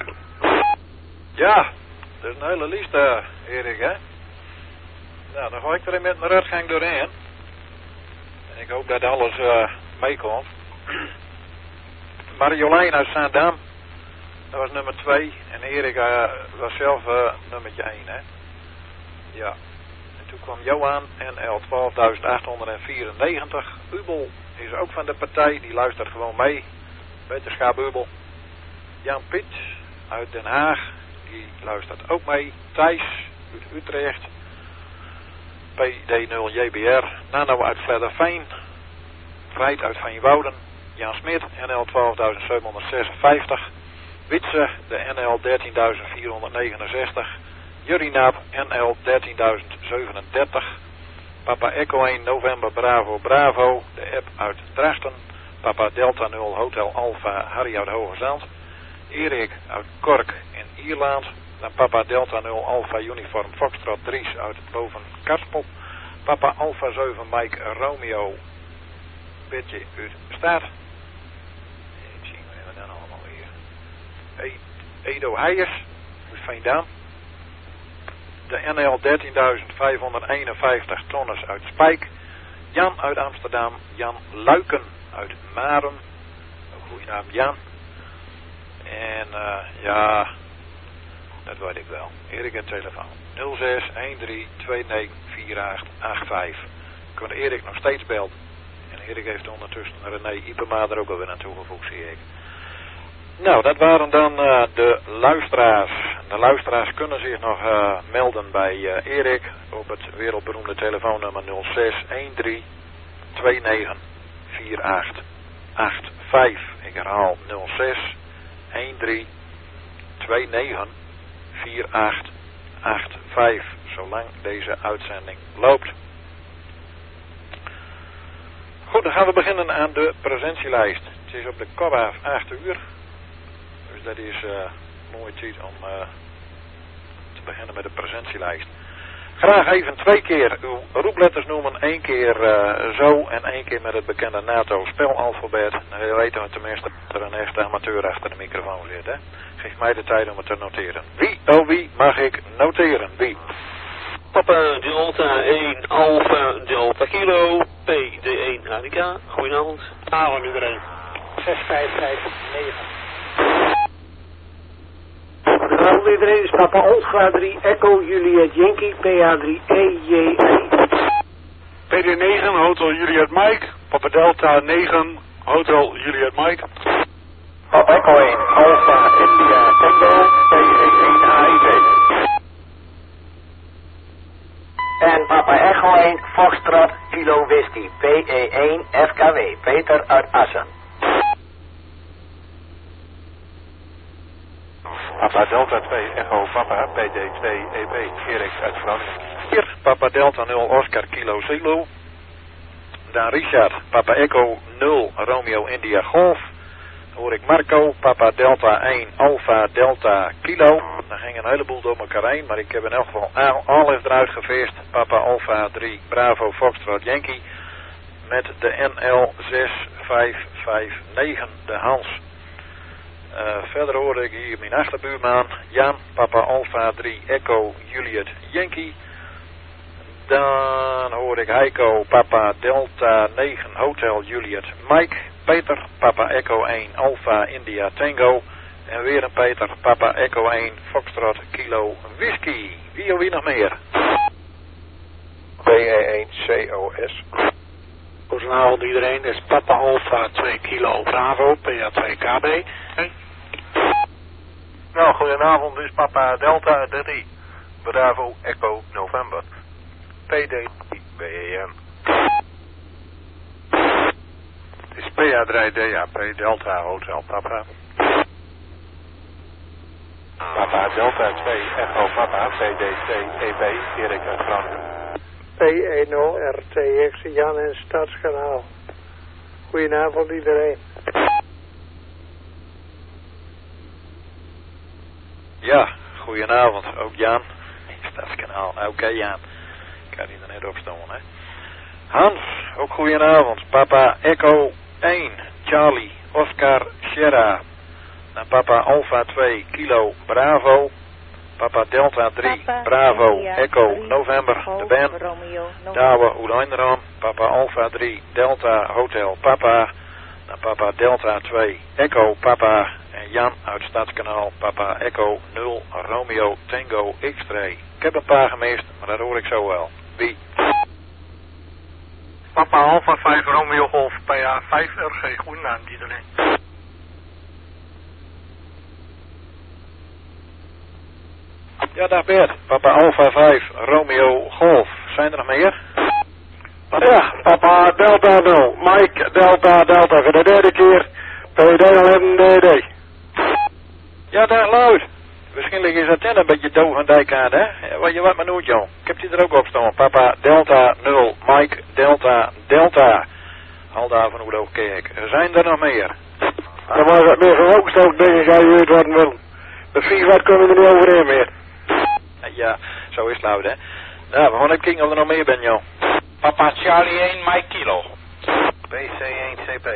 Ja, dat is een hele lijst, Erik, hè. Nou, dan ga ik er met mijn ruggang doorheen. En ik hoop dat alles meekomt. Marjolein uit Zaandam, dat was nummer 2. En Erik was zelf nummertje 1, hè. Ja. En toen kwam Johan, NL 12.894. Ubel is ook van de partij, die luistert gewoon mee. Wetenschap Ubel. Jan Piet uit Den Haag, die luistert ook mee. Thijs uit Utrecht. PD0 JBR. Nano uit Vledderveen. Vrijt uit Veenwouden. Jan Smit, NL 12.756. Witse, de NL 13.469. Jurinaap, NL 13.037. Papa Echo 1 November Bravo Bravo, de app uit Drachten. Papa Delta 0 Hotel Alpha Harry uit Hoge Zand. Erik uit Kork in Ierland. Dan Papa Delta 0 Alpha Uniform Foxtrot Dries uit Bovenkarspel. Papa Alpha 7 Mike Romeo Beetje uit Staat. Ik zie we dan allemaal weer. Edo Heijers uit Veendam. De NL 13.551 Tonnes uit Spijk. Jan uit Amsterdam. Jan Luiken uit Maren. Goeie naam Jan. En ja, dat weet ik wel. Erik en telefoon. 06 13 29 4885. Ik kan Erik nog steeds belt. En Erik heeft ondertussen René Ipema er ook alweer aan toegevoegd, zie ik. Nou, dat waren dan de luisteraars. de luisteraars kunnen zich nog melden bij Erik op het wereldberoemde telefoonnummer 0613 29 4885. Ik herhaal 0613 29 4885. Zolang deze uitzending loopt. Goed, dan gaan we beginnen aan de presentielijst. Het is op de kop af 8 uur. Dus dat is mooie tijd om te beginnen met de presentielijst. Graag even 2 keer uw roepletters noemen. 1 keer zo en 1 keer met het bekende NATO-spelalfabet. Dan weten we tenminste dat er een echte amateur achter de microfoon zit. Hè? Geef mij de tijd om het te noteren. Wie mag ik noteren? Wie? Papa Delta 1 Alpha Delta Kilo PD1 Radika. Goedenavond. Avond iedereen. 6559. Goedenavond iedereen, dit is Papa Ultra 3 Echo Juliet Yankee PA3 EJE. PD9 Hotel Juliet Mike. Papa Delta 9 Hotel Juliet Mike. Papa Echo 1 Alpha India Tango PE1 AID. En Papa Echo 1 Foxtrot Kilo Whisky PE1 FKW Peter uit Assen. Papa Delta 2 Echo Papa PD2 EP Erik uit Groningen. Hier Papa Delta 0 Oscar Kilo Zulu. Dan Richard Papa Echo 0 Romeo India Golf. Dan hoor ik Marco Papa Delta 1 Alpha Delta Kilo. Dan ging een heleboel door elkaar heen, maar ik heb in elk geval alles eruit gevist. Papa Alpha 3 Bravo Foxtrot Yankee met de NL 6559 de Hans. Verder hoorde ik hier mijn achterbuurman Jan, Papa Alpha 3 Echo Juliet Yankee. Dan hoor ik Heiko, Papa Delta 9 Hotel Juliet Mike. Peter, Papa Echo 1 Alpha India Tango. En weer een Peter, Papa Echo 1 Foxtrot Kilo Whisky. Wie nog meer? PE1 COS. Goedenavond iedereen, dit is Papa Alpha 2 Kilo Bravo, PA2 KB. Hey. Nou, goedenavond, dit is Papa Delta 3 Bravo Echo November. PD BEN. Het is PA3DAP Delta Hotel Papa. Papa Delta 2 Echo Papa PD2 EP Erik uit Groningen. P10 RTX Jan en Stadskanaal. Goedenavond iedereen. Ja, goedenavond. Ook Jan. Stadskanaal. Oké, Jan. Ik kan hier er net op staan, hè. Hans, ook goedenavond. Papa Echo 1 Charlie Oscar Sierra. Dan Papa Alpha 2 Kilo Bravo. Papa Delta 3 Papa Bravo India Echo 3 November de Ben. Romeo Douwe Oelanderam. Papa Alpha 3 Delta Hotel Papa. Dan Papa Delta 2 Echo Papa. En Jan uit Stadskanaal. Papa Echo 0 Romeo Tango X-Ray. Ik heb een paar gemist, maar dat hoor ik zo wel. Wie? Papa Alpha 5 Romeo Golf PA 5 RG. Goedenavond iedereen. Ja, dag Bert. Papa Alpha 5 Romeo Golf. Zijn er nog meer? Ja, Papa Delta 0 Mike Delta Delta voor de derde keer PD11DD. Ja, dag luid. Waarschijnlijk is dat net een beetje doof aan dijkant, hè? Wat je wat maar noemt, joh. Ik heb die er ook op staan. Papa Delta 0 Mike Delta Delta. Al daar van Oedo Kerk. Zijn er nog meer? Er was wat meer gerookt, denk ik, als je weet wat wil. Met 4 wat kunnen we er niet overheen meer. Ja, zo is het luid, hè? Nou, we gaan even kijken of er nog meer bent, joh. Papa Charlie 1 Mike Kilo. PC1 CP.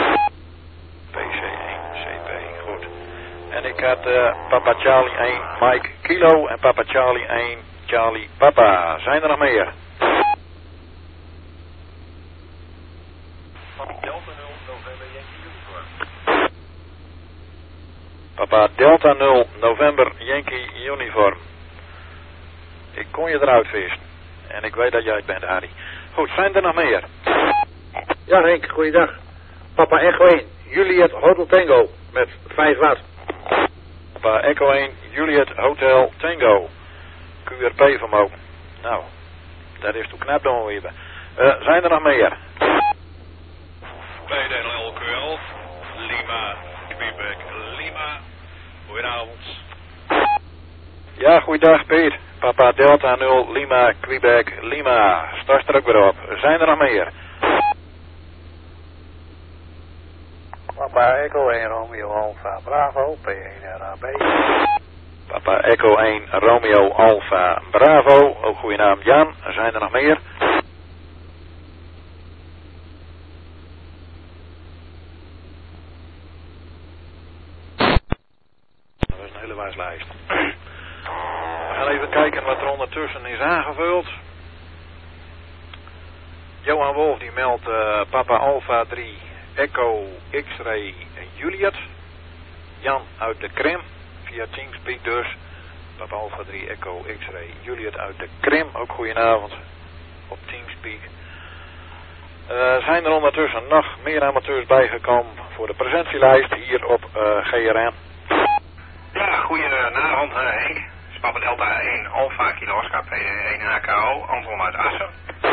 PC1 CP, goed. En ik had Papa Charlie 1 Mike Kilo en Papa Charlie 1 Charlie Papa. Zijn er nog meer? Papa Delta 0 November Yankee Uniform. Ik kon je eruit vissen. En ik weet dat jij het bent, Harry. Goed, zijn er nog meer? Ja, Henk, goeiedag. Papa Echo 1 Juliet Hotel Tango met 5 watt. Papa Echo 1 Juliet Hotel Tango. QRP vermogen. Nou, dat is toch knap dan weer. Zijn er nog meer? BDNL Lima, Quebec, Lima. Goedenavond. Ja, goeiedag Piet. Papa Delta 0 Lima, Quebec, Lima. Start er ook weer op. Zijn er nog meer? Papa Echo 1 Romeo Alpha Bravo, P1 RAB. Papa Echo 1 Romeo Alpha Bravo. Ook goede naam Jan. Zijn er nog meer? Dat is een hele wijslijst. We gaan even kijken wat er ondertussen is aangevuld. Johan Wolf die meldt Papa Alpha 3 Echo X-Ray Juliet. Jan uit de Krim. Via Teamspeak dus. Papa Alpha 3 Echo X-Ray Juliet uit de Krim. Ook goedenavond op Teamspeak. Zijn er ondertussen nog meer amateurs bijgekomen voor de presentielijst hier op GRN? Ja, goedenavond Henk. Het is Papa Delta 1 Alpha Kilo Oscar PD1 AKO. Anton uit Assen.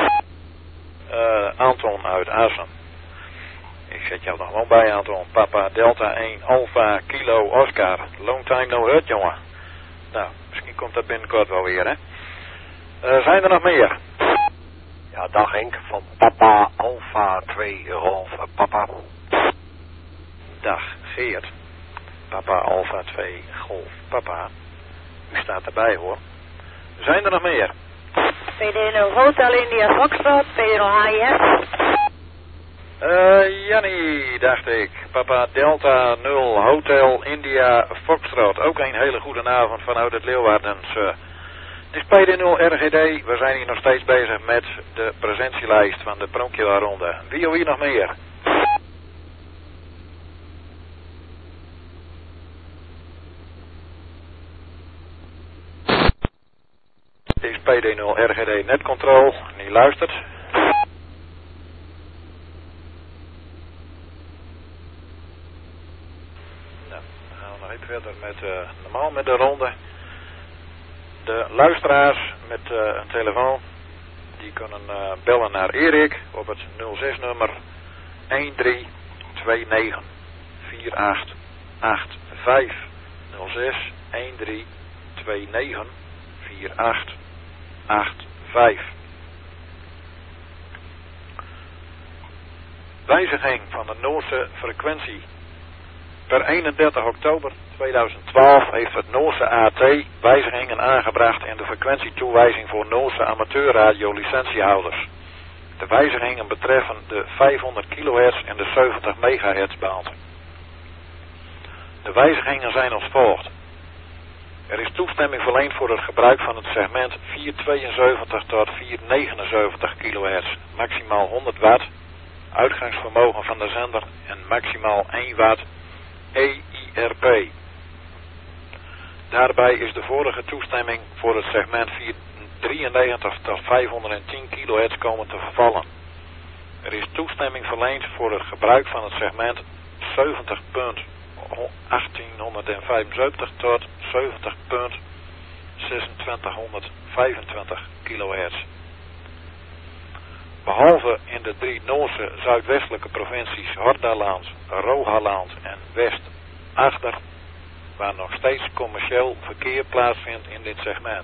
Anton uit Assen. Ik zet jou nog wel bij, Anton. Papa Delta 1 Alpha Kilo Oscar. Long time no heard, jongen. Nou, misschien komt dat binnenkort wel weer, hè. Zijn er nog meer? Ja, dag Henk. Van Papa Alpha 2 Rolf Papa. Dag Geert. Papa Alpha 2 Golf Papa. U staat erbij, hoor. Zijn er nog meer? PD0 Hotel India Foxtrot, PD0 HIF. Jannie, dacht ik. Papa Delta 0 Hotel India Foxtrot. Ook een hele goede avond vanuit het Leeuwardens. Het is PD0 RGD. We zijn hier nog steeds bezig met de presentielijst van de Pronkjela Ronde. Wie of wie nog meer? Het is PD0 RGD Netcontrol. Die luistert. Verder met normaal met de ronde. De luisteraars met een telefoon die kunnen bellen naar Erik op het 06 nummer 1329 4885 06 1329 4885. Wijziging van de Noorse frequentie. Per 31 oktober 2012 heeft het Noorse AT wijzigingen aangebracht in de frequentietoewijzing voor Noorse amateurradio-licentiehouders. De wijzigingen betreffen de 500 kHz en de 70 MHz band. De wijzigingen zijn als volgt. Er is toestemming verleend voor het gebruik van het segment 472 tot 479 kHz, maximaal 100 watt, uitgangsvermogen van de zender en maximaal 1 watt EIRP. Daarbij is de vorige toestemming voor het segment 493 tot 510 kHz komen te vervallen. Er is toestemming verleend voor het gebruik van het segment 70.1875 tot 70.2625 kHz. Behalve in de 3 Noorse zuidwestelijke provincies Hordaland, Rogaland en West-Agder, waar nog steeds commercieel verkeer plaatsvindt in dit segment.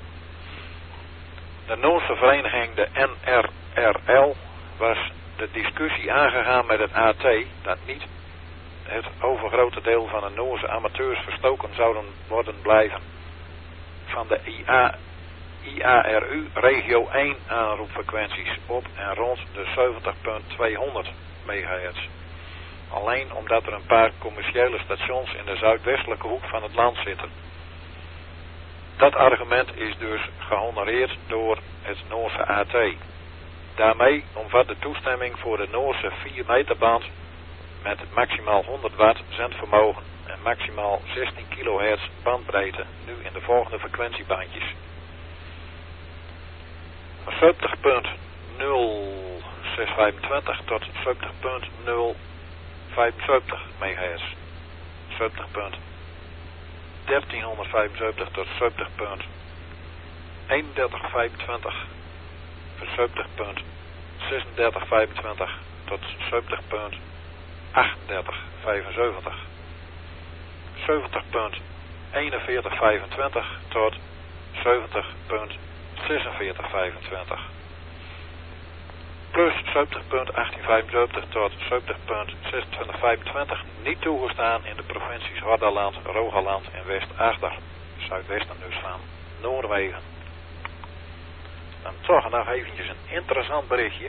De Noorse vereniging, de NRRL, was de discussie aangegaan met het AT dat niet het overgrote deel van de Noorse amateurs verstoken zouden worden blijven. Van de IARU regio 1 aanroepfrequenties op en rond de 70.200 MHz. Alleen omdat er een paar commerciële stations in de zuidwestelijke hoek van het land zitten. Dat argument is dus gehonoreerd door het Noorse AT. Daarmee omvat de toestemming voor de Noorse 4 meter band met maximaal 100 watt zendvermogen en maximaal 16 kHz bandbreedte nu in de volgende frequentiebandjes. 70.0625 tot 70.075 MHz. 70.0625 1375 tot 70 punt 3125 voor 70 punt 3625 tot 70 punt 3875 70 punt 4125 tot 70 punt 4625 plus 70 punt 1875 tot 70 punt 2625 niet toegestaan in de provincies Hordaland, Rogaland en West-Agder, zuidwesten dus van Noorwegen. Dan toch nog eventjes een interessant berichtje.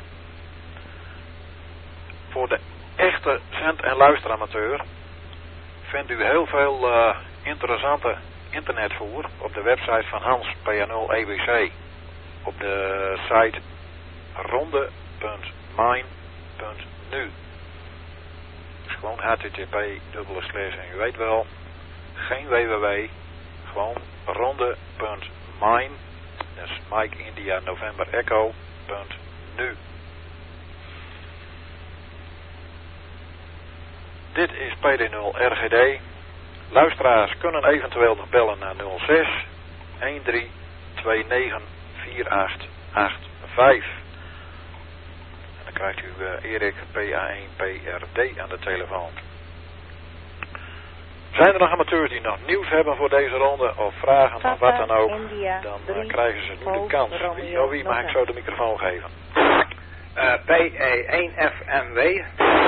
Voor de echte zend- en luisteramateur vindt u heel veel interessante internetvoer op de website van Hans PA0 EWC. Op de site ronde.mine.nu. Dus gewoon http en u weet wel, geen www, gewoon ronde.mine, dus Mike India November Echo.nu. Dit is PD0 RGD. Luisteraars kunnen eventueel nog bellen naar 06 13 29 4885. En dan krijgt u Erik PA1 PRD aan de telefoon. Zijn er nog amateurs die nog nieuws hebben voor deze ronde of vragen of wat dan ook, dan krijgen ze nu de kans. Wie mag ik zo de microfoon geven? PE1FMW.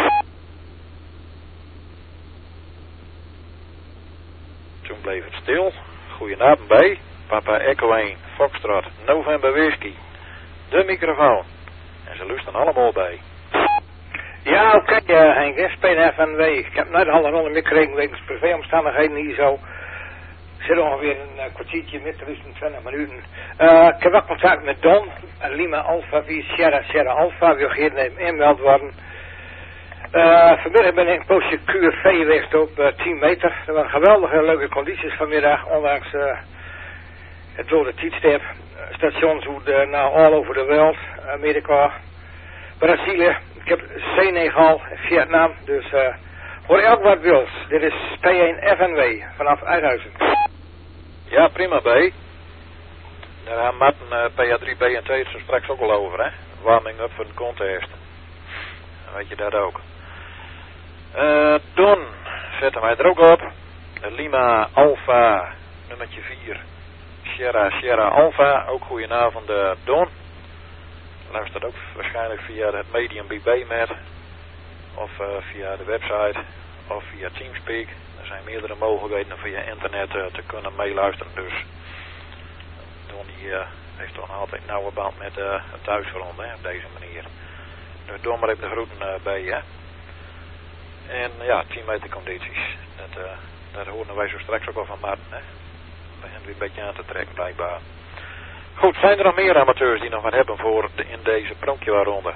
Toen bleef het stil. Goedenavond bij Papa Echo 1 Foxtrot November Whisky. De microfoon. En ze luisteren allemaal bij. Ja, oké, Henk, SPNFNW. Ik heb net al een ronde meegekregen wegens privéomstandigheden hier zo. Ik zit ongeveer een kwartiertje met te luisteren, 20 minuten. Ik heb wel contact met Don, Lima Alpha 4 Sierra Alpha, wil geen inmeld worden. Vanmiddag ben ik een poosje QRV geweest op 10 meter. Er waren geweldige leuke condities vanmiddag, ondanks het dode tijdstip. Stations nou all over the world, Amerika, Brazilië. Ik heb Senegal, Vietnam, dus hoor elk wat wils. Dit is P1FNW vanaf Uithuizen. Ja, prima B. Daar gaan Martin PA3B en 2 zo straks ook al over, hè. Warming up voor de contest. Dan weet je dat ook. Don, zetten wij er ook op. Lima Alpha, nummertje 4. Sierra Alpha, ook goedenavond Don. Luistert ook waarschijnlijk via het medium BBMet. Of via de website. Of via Teamspeak. Er zijn meerdere mogelijkheden om via internet te kunnen meeluisteren. Dus Don die heeft toch altijd een nauwe band met het thuisfront, hè, op deze manier. Dus Don maar even de groeten bij je. En ja, 10 meter condities. Dat horen wij zo straks ook al van Martin, hè. We beginnen weer een beetje aan te trekken blijkbaar. Goed, zijn er nog meer amateurs die nog wat hebben voor in deze pronkje-ronde?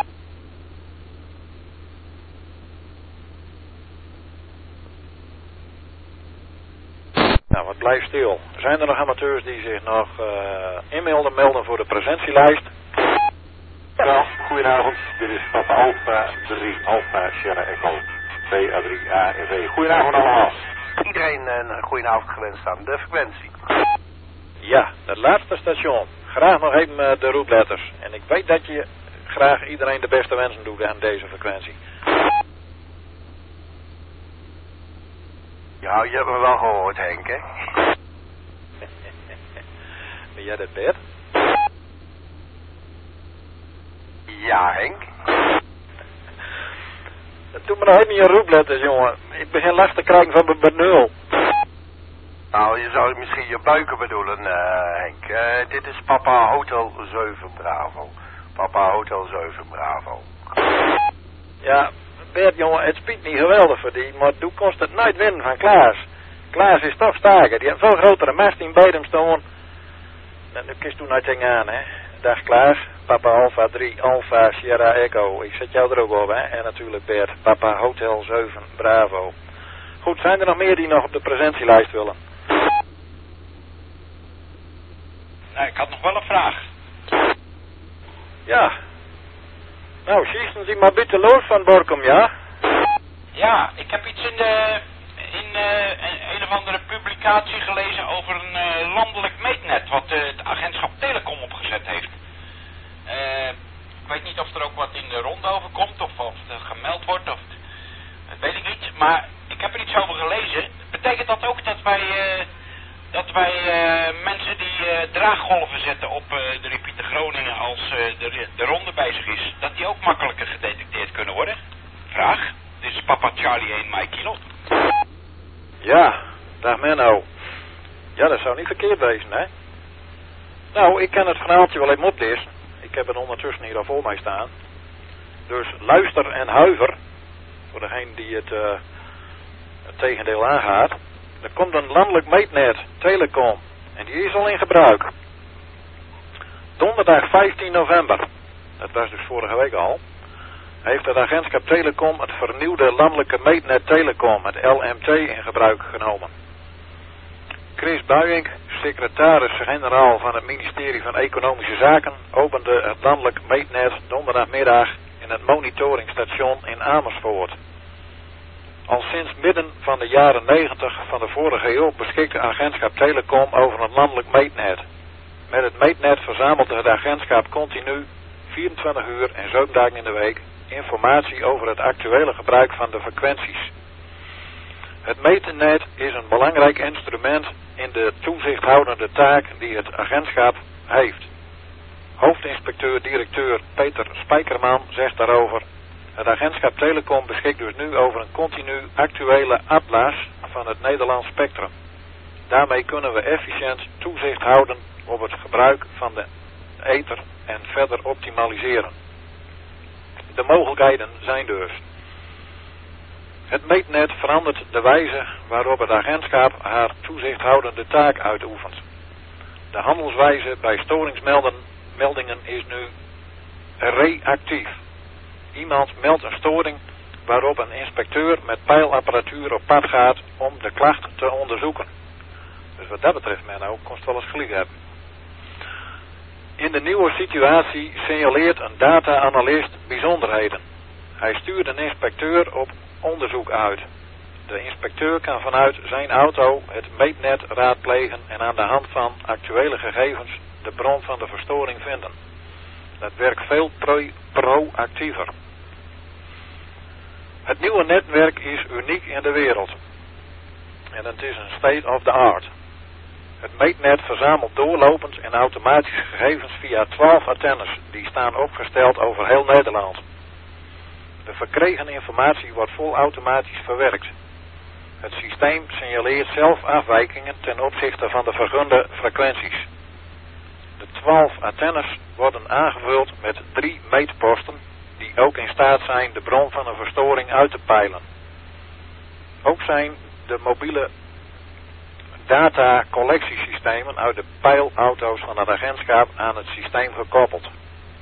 Nou, wat blijft stil. Zijn er nog amateurs die zich nog melden voor de presentielijst? Ja, goedenavond. Dit is Papa Alpha 3 Alpha Sierra Echo PA3ANV. Goedenavond allemaal. Iedereen een goedenavond gewenst aan de frequentie. Ja, het laatste station. Graag nog even de roepletters. En ik weet dat je graag iedereen de beste wensen doet aan deze frequentie. Ja, je hebt me wel gehoord, Henk, hè? Ben jij dat bed? Ja, Henk. Doe me nog even je roepletters, jongen. Ik begin last te krijgen van mijn benul. Nou, je zou misschien je buiken bedoelen, Henk. Dit is Papa Hotel 7 Bravo. Papa Hotel 7 Bravo. Ja, Bert, jongen, het spiet niet geweldig voor die, maar doe kost het nooit winnen van Klaas. Klaas is toch sterker. Die heeft veel grotere mast in bij hem staan. En nu kist toen uit aan, hè. Dag Klaas, Papa Alpha 3 Alpha Sierra Echo. Ik zet jou er ook op, hè. En natuurlijk Bert, Papa Hotel 7 Bravo. Goed, zijn er nog meer die nog op de presentielijst willen? Nou, ik had nog wel een vraag. Ja. Nou, schießen Sie maar bitte los van Borkum, ja? Ja, ik heb iets in een of of andere publicatie gelezen over een landelijk meetnet wat het agentschap Telecom opgezet heeft. Ik weet niet of er ook wat in de ronde over komt of het gemeld wordt, dat weet ik niet. Maar ik heb er iets over gelezen. Betekent dat ook dat wij mensen die draaggolven zetten op de repeater Groningen als de ronde bezig is, dat die ook makkelijker gedetecteerd kunnen worden? Vraag. Dit is Papa Charlie 1 Mike Kilo. Ja, dag Menno. Ja, dat zou niet verkeerd wezen, hè? Nou, ik kan het verhaaltje wel even oplezen. Ik heb het ondertussen hier al voor mij staan. Dus luister en huiver, voor degene die het tegendeel aangaat. Er komt een landelijk meetnet, Telecom, en die is al in gebruik. Donderdag 15 november, dat was dus vorige week al, heeft het agentschap Telecom het vernieuwde landelijke meetnet Telecom, het LMT, in gebruik genomen. Chris Buijink, secretaris-generaal van het ministerie van Economische Zaken, opende het landelijk meetnet donderdagmiddag in het monitoringsstation in Amersfoort. Al sinds midden van de jaren 90 van de vorige eeuw beschikt het agentschap Telecom over een landelijk meetnet. Met het meetnet verzamelt het agentschap continu 24 uur en 7 dagen in de week informatie over het actuele gebruik van de frequenties. Het meetnet is een belangrijk instrument in de toezichthoudende taak die het agentschap heeft. Hoofdinspecteur-directeur Peter Spijkerman zegt daarover: het agentschap Telecom beschikt dus nu over een continu actuele atlas van het Nederlands spectrum. Daarmee kunnen we efficiënt toezicht houden op het gebruik van de ether en verder optimaliseren. De mogelijkheden zijn dus: het meetnet verandert de wijze waarop het agentschap haar toezichthoudende taak uitoefent. De handelswijze bij storingsmeldingen is nu reactief. Iemand meldt een storing waarop een inspecteur met peilapparatuur op pad gaat om de klacht te onderzoeken. Dus wat dat betreft, Menno, kost wel eens geluk hebben. In de nieuwe situatie signaleert een data-analyst bijzonderheden. Hij stuurt een inspecteur op onderzoek uit. De inspecteur kan vanuit zijn auto het meetnet raadplegen en aan de hand van actuele gegevens de bron van de verstoring vinden. Dat werkt veel proactiever. Het nieuwe netwerk is uniek in de wereld. En het is een state of the art. Het meetnet verzamelt doorlopend en automatisch gegevens via 12 antennes. Die staan opgesteld over heel Nederland. De verkregen informatie wordt volautomatisch verwerkt. Het systeem signaleert zelf afwijkingen ten opzichte van de vergunde frequenties. De 12 antennes worden aangevuld met 3 meetposten die ook in staat zijn de bron van een verstoring uit te peilen. Ook zijn de mobiele datacollectiesystemen uit de peilauto's van het agentschap aan het systeem gekoppeld.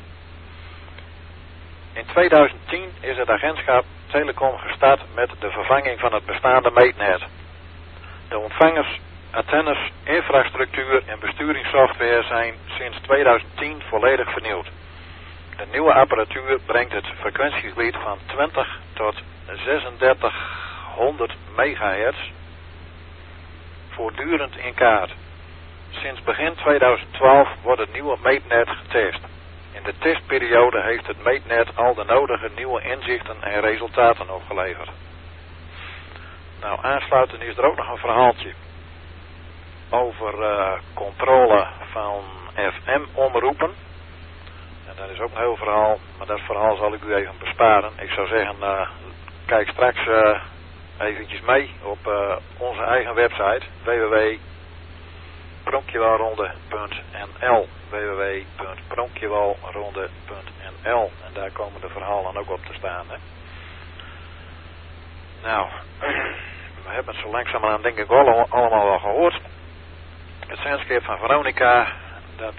In 2010 is het agentschap Telecom gestart met de vervanging van het bestaande meetnet. De ontvangers, antennes, infrastructuur en besturingssoftware zijn sinds 2010 volledig vernieuwd. De nieuwe apparatuur brengt het frequentiegebied van 20 tot 3600 MHz voortdurend in kaart. Sinds begin 2012 wordt het nieuwe meetnet getest. In de testperiode heeft het meetnet al de nodige nieuwe inzichten en resultaten opgeleverd. Nou, aansluitend is er ook nog een verhaaltje over controle van FM-omroepen. En dat is ook een heel verhaal, maar dat verhaal zal ik u even besparen. Ik zou zeggen, kijk straks eventjes mee op onze eigen website www.pronkjewalronde.nl www.pronkjewalronde.nl en daar komen de verhalen ook op te staan. Hè? Nou, we hebben het zo langzamerhand denk ik allemaal wel gehoord. Het zendschip van Veronica, dat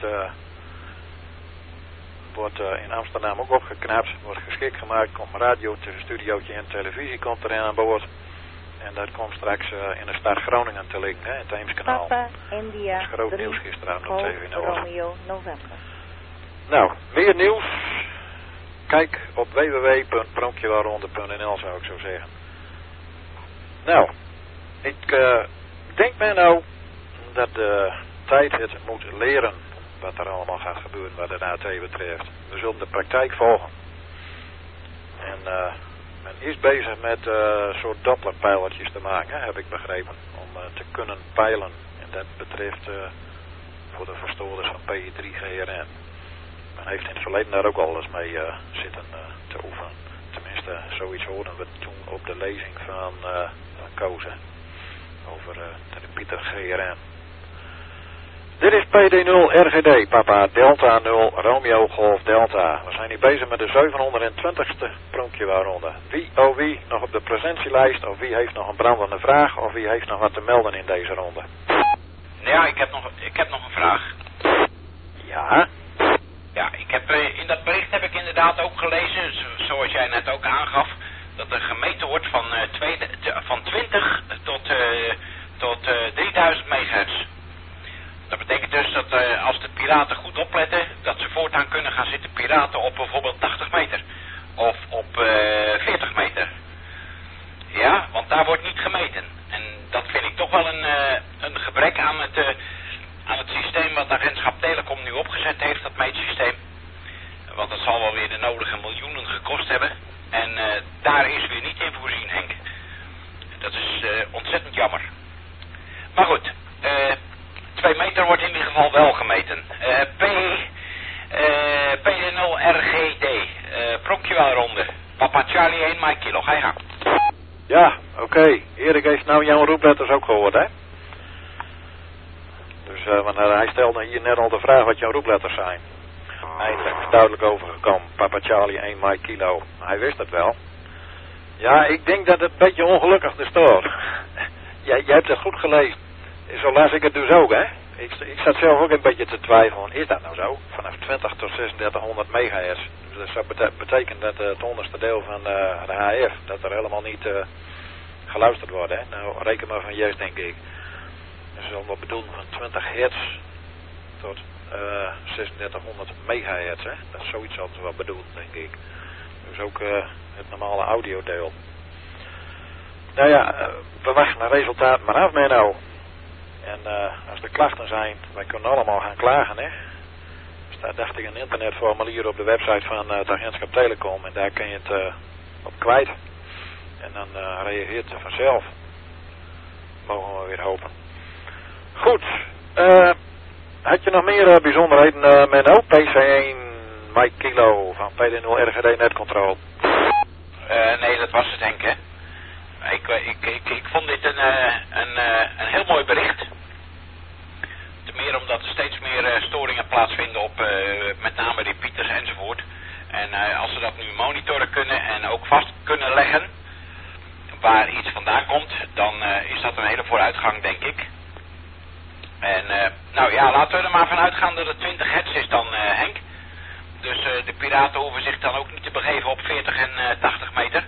wordt in Amsterdam ook opgeknapt, wordt geschikt gemaakt, komt een radiostudiootje en televisie komt erin aan boord. En dat komt straks in de stad Groningen te liggen, hè, het Eemskanaal. Papa, India, dat is groot nieuws gisteravond op TV Noord. Romeo, november. Nou, meer nieuws? Kijk op www.pronkjewalronde.nl zou ik zo zeggen. Nou, ik denkt men nou dat de tijd het moet leren wat er allemaal gaat gebeuren wat de AT betreft. We zullen de praktijk volgen. En men is bezig met soort Dopplerpijlertjes te maken, heb ik begrepen, om te kunnen peilen. En dat betreft voor de verstoorders van P3GRN. Men heeft in het verleden daar ook al eens mee zitten te oefenen. Tenminste, zoiets hoorden we toen op de lezing van Kozen over de Pieter GRN. Dit is PD0 RGD, Papa Delta 0 Romeo Golf Delta. We zijn hier bezig met de 720ste pronkjewaarronde. Wie, oh wie, nog op de presentielijst, of wie heeft nog een brandende vraag, of wie heeft nog wat te melden in deze ronde? Ja, ik heb nog een vraag. Ja? Ja, in dat bericht heb ik inderdaad ook gelezen, zoals jij net ook aangaf, dat er gemeten wordt van 20 tot 3000 megahertz. Dat betekent dus dat als de piraten goed opletten, dat ze voortaan kunnen gaan zitten piraten op bijvoorbeeld 80 meter. Of op 40 meter. Ja, want daar wordt niet gemeten. En dat vind ik toch wel een gebrek aan het systeem wat de agentschap Telecom nu opgezet heeft, dat meetsysteem. Want dat zal wel weer de nodige miljoenen gekost hebben. En daar is weer niet in voorzien, Henk. Dat is ontzettend jammer. Maar goed, 2 meter wordt in ieder geval wel gemeten. PD0 RGD, pronkjewaarronde. Papa Charlie 1 Mike Kilo, ga je gang. Ja, oké. Erik heeft nou jouw roepletters ook gehoord, hè? Dus, want hij stelde hier net al de vraag wat jouw roepletters zijn. Eindelijk duidelijk overgekomen. Papa Charlie 1 Mike Kilo. Hij wist het wel. Ja, ik denk dat het een beetje ongelukkig er staat. Jij hebt het goed gelezen. Zo las ik het dus ook, hè. Ik zat zelf ook een beetje te twijfelen. Is dat nou zo? Vanaf 20 tot 3600 megahertz. Dus dat betekent dat het onderste deel van de HF, dat er helemaal niet geluisterd wordt, hè. Nou, reken maar van juist, denk ik. Dat is allemaal bedoeld van 20 hertz tot 3600 megahertz, hè. Dat is zoiets altijd wel bedoeld, denk ik. Dus ook het normale audiodeel. Nou ja, we wachten het resultaat maar af, Menno. En als er klachten zijn, wij kunnen allemaal gaan klagen, hè. Er staat, dacht ik, een internetformulier op de website van het agentschap Telecom. En daar kun je het op kwijt. En dan reageert het vanzelf. Mogen we weer hopen. Goed. Had je nog meer bijzonderheden, Menno? PC1 Mike Kilo van PD0 RGD Netcontrol. Nee, dat was het, Henk, hè. Ik vond dit een heel mooi bericht. Ten meer omdat er steeds meer storingen plaatsvinden op met name die Pieters enzovoort. En als ze dat nu monitoren kunnen en ook vast kunnen leggen waar iets vandaan komt, dan is dat een hele vooruitgang, denk ik. En nou ja, laten we er maar van uitgaan dat het 20 hertz is dan, Henk. Dus de piraten hoeven zich dan ook niet te begeven op 40 en 80 meter.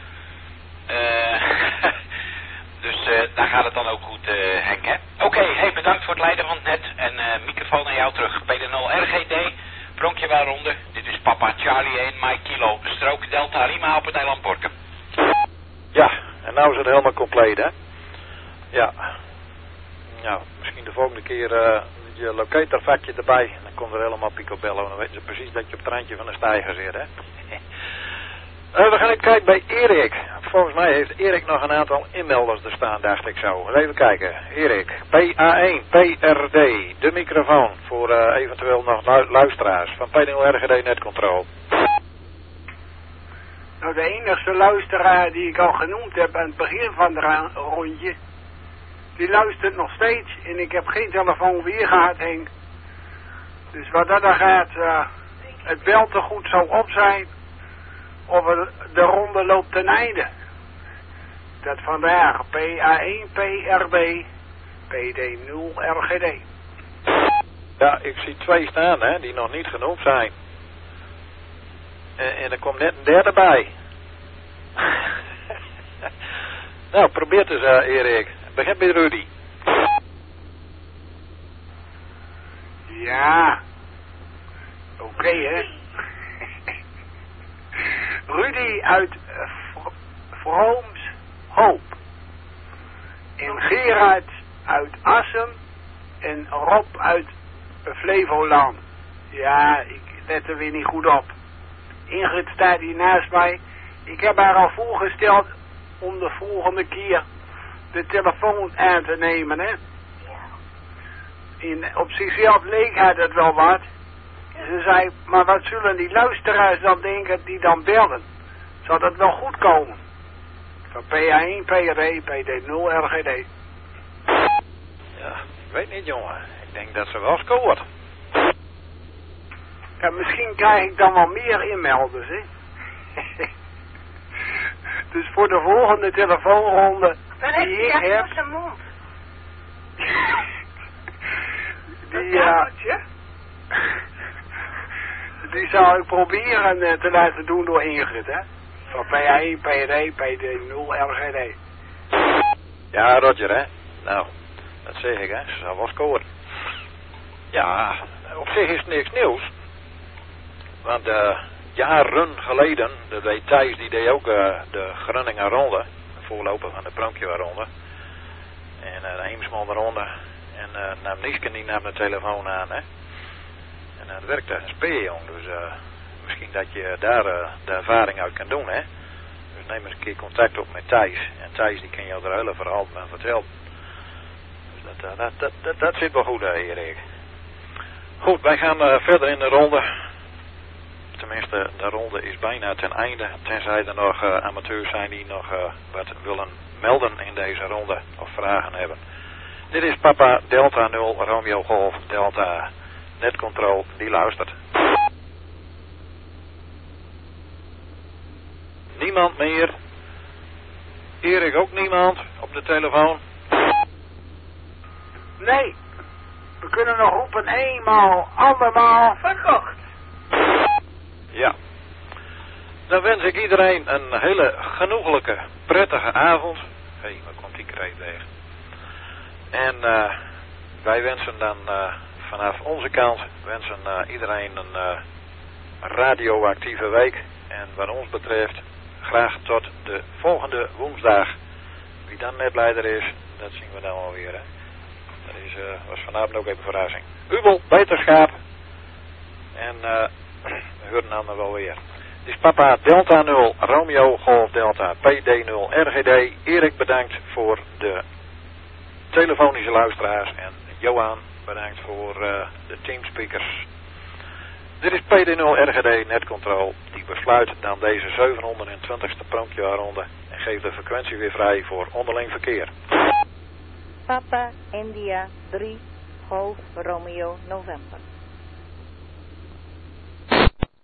Dus daar gaat het dan ook goed, Henk, hè? Oké, hey, bedankt voor het leiden van het net. En microfoon naar jou terug. PD0 RGD, pronkjewaarronde. Dit is Papa Charlie 1 Mike Kilo. Strook Delta Lima op het eiland Borkum. Ja, en nou is het helemaal compleet, hè? Ja. Nou, misschien de volgende keer je locatorvakje erbij. En dan komt er helemaal picobello. Dan weten ze precies dat je op het randje van de steiger zit, hè? We gaan even kijken bij Erik. Volgens mij heeft Erik nog een aantal inmelders er staan, dacht ik zo. Even kijken. Erik, PA1, PRD, de microfoon voor eventueel nog luisteraars van PD0 RGD Netcontrol. Nou, de enige luisteraar die ik al genoemd heb aan het begin van het rondje, die luistert nog steeds en ik heb geen telefoon weer gehad, Henk. Dus wat dat dan gaat, het belt er goed zo op zijn, of de ronde loopt ten einde. Dat vandaag PA1, PRB, PD0 RGD. Ja, ik zie 2 staan, hè, die nog niet genoemd zijn. En er komt net een derde bij. Nou, probeer het eens, Erik. Begin bij Rudy. Ja. Oké, hè. Rudy uit Vrooms Hoop. En Gerard Hilversum en Rob uit Flevoland. Ja, ik let er weer niet goed op. Ingrid staat hier naast mij. Ik heb haar al voorgesteld om de volgende keer de telefoon aan te nemen, hè. Op zichzelf leek haar dat wel wat. Ze zei, maar wat zullen die luisteraars dan denken die dan bellen? Zal dat wel goed komen? Van PA1, PRD, PD0, RGD. Ja, ik weet niet, jongen. Ik denk dat ze wel scoort. Ja, misschien krijg ik dan wel meer inmelders, hè. Dus voor de volgende telefoonronde Dan heb je echt voor zijn mond. Die zou ik proberen te laten doen door Ingrid, hè. Van PA1, PRD, PD0, RGD. Ja, Roger, hè. Nou, dat zeg ik, hè. Ze zal wel scoren. Ja, op zich is het niks nieuws. Want jaren geleden, dat deed Thijs, die deed ook de Groningen ronde. De voorloper van de Pronkje ronde. En de Eemsman ronde. En nam Niesken die nam de telefoon aan, hè. En dat werkte een speerjong, dus misschien dat je daar de ervaring uit kan doen, hè. Dus neem eens een keer contact op met Thijs. En Thijs die kan jou er hele verhaal van vertellen. Dus dat zit wel goed, Erik. Goed, wij gaan verder in de ronde. Tenminste, de ronde is bijna ten einde. Tenzij er nog amateurs zijn die nog wat willen melden in deze ronde of vragen hebben. Dit is Papa Delta 0 Romeo Golf Delta. Netcontrol, die luistert. Niemand meer. Erik ook niemand op de telefoon. Nee, we kunnen nog roepen eenmaal, andermaal. Verkocht. Ja. Dan wens ik iedereen een hele genoeglijke, prettige avond. Hé, waar komt die kreet weg? En wij wensen dan vanaf onze kant iedereen een radioactieve week. En wat ons betreft graag tot de volgende woensdag. Wie dan netleider is, dat zien we dan alweer. Hè. Dat was vanavond ook even verrassing. Ubel, beterschap. En we horen dan wel weer. Dit is Papa Delta 0 Romeo Golf Delta PD0 RGD. Erik bedankt voor de telefonische luisteraars. En Johan bedankt voor de teamspeakers. Dit is PD0 RGD Netcontrol. Die besluit dan deze 720ste pronkjaarronde. En geeft de frequentie weer vrij voor onderling verkeer. Papa India 3 Golf Romeo November.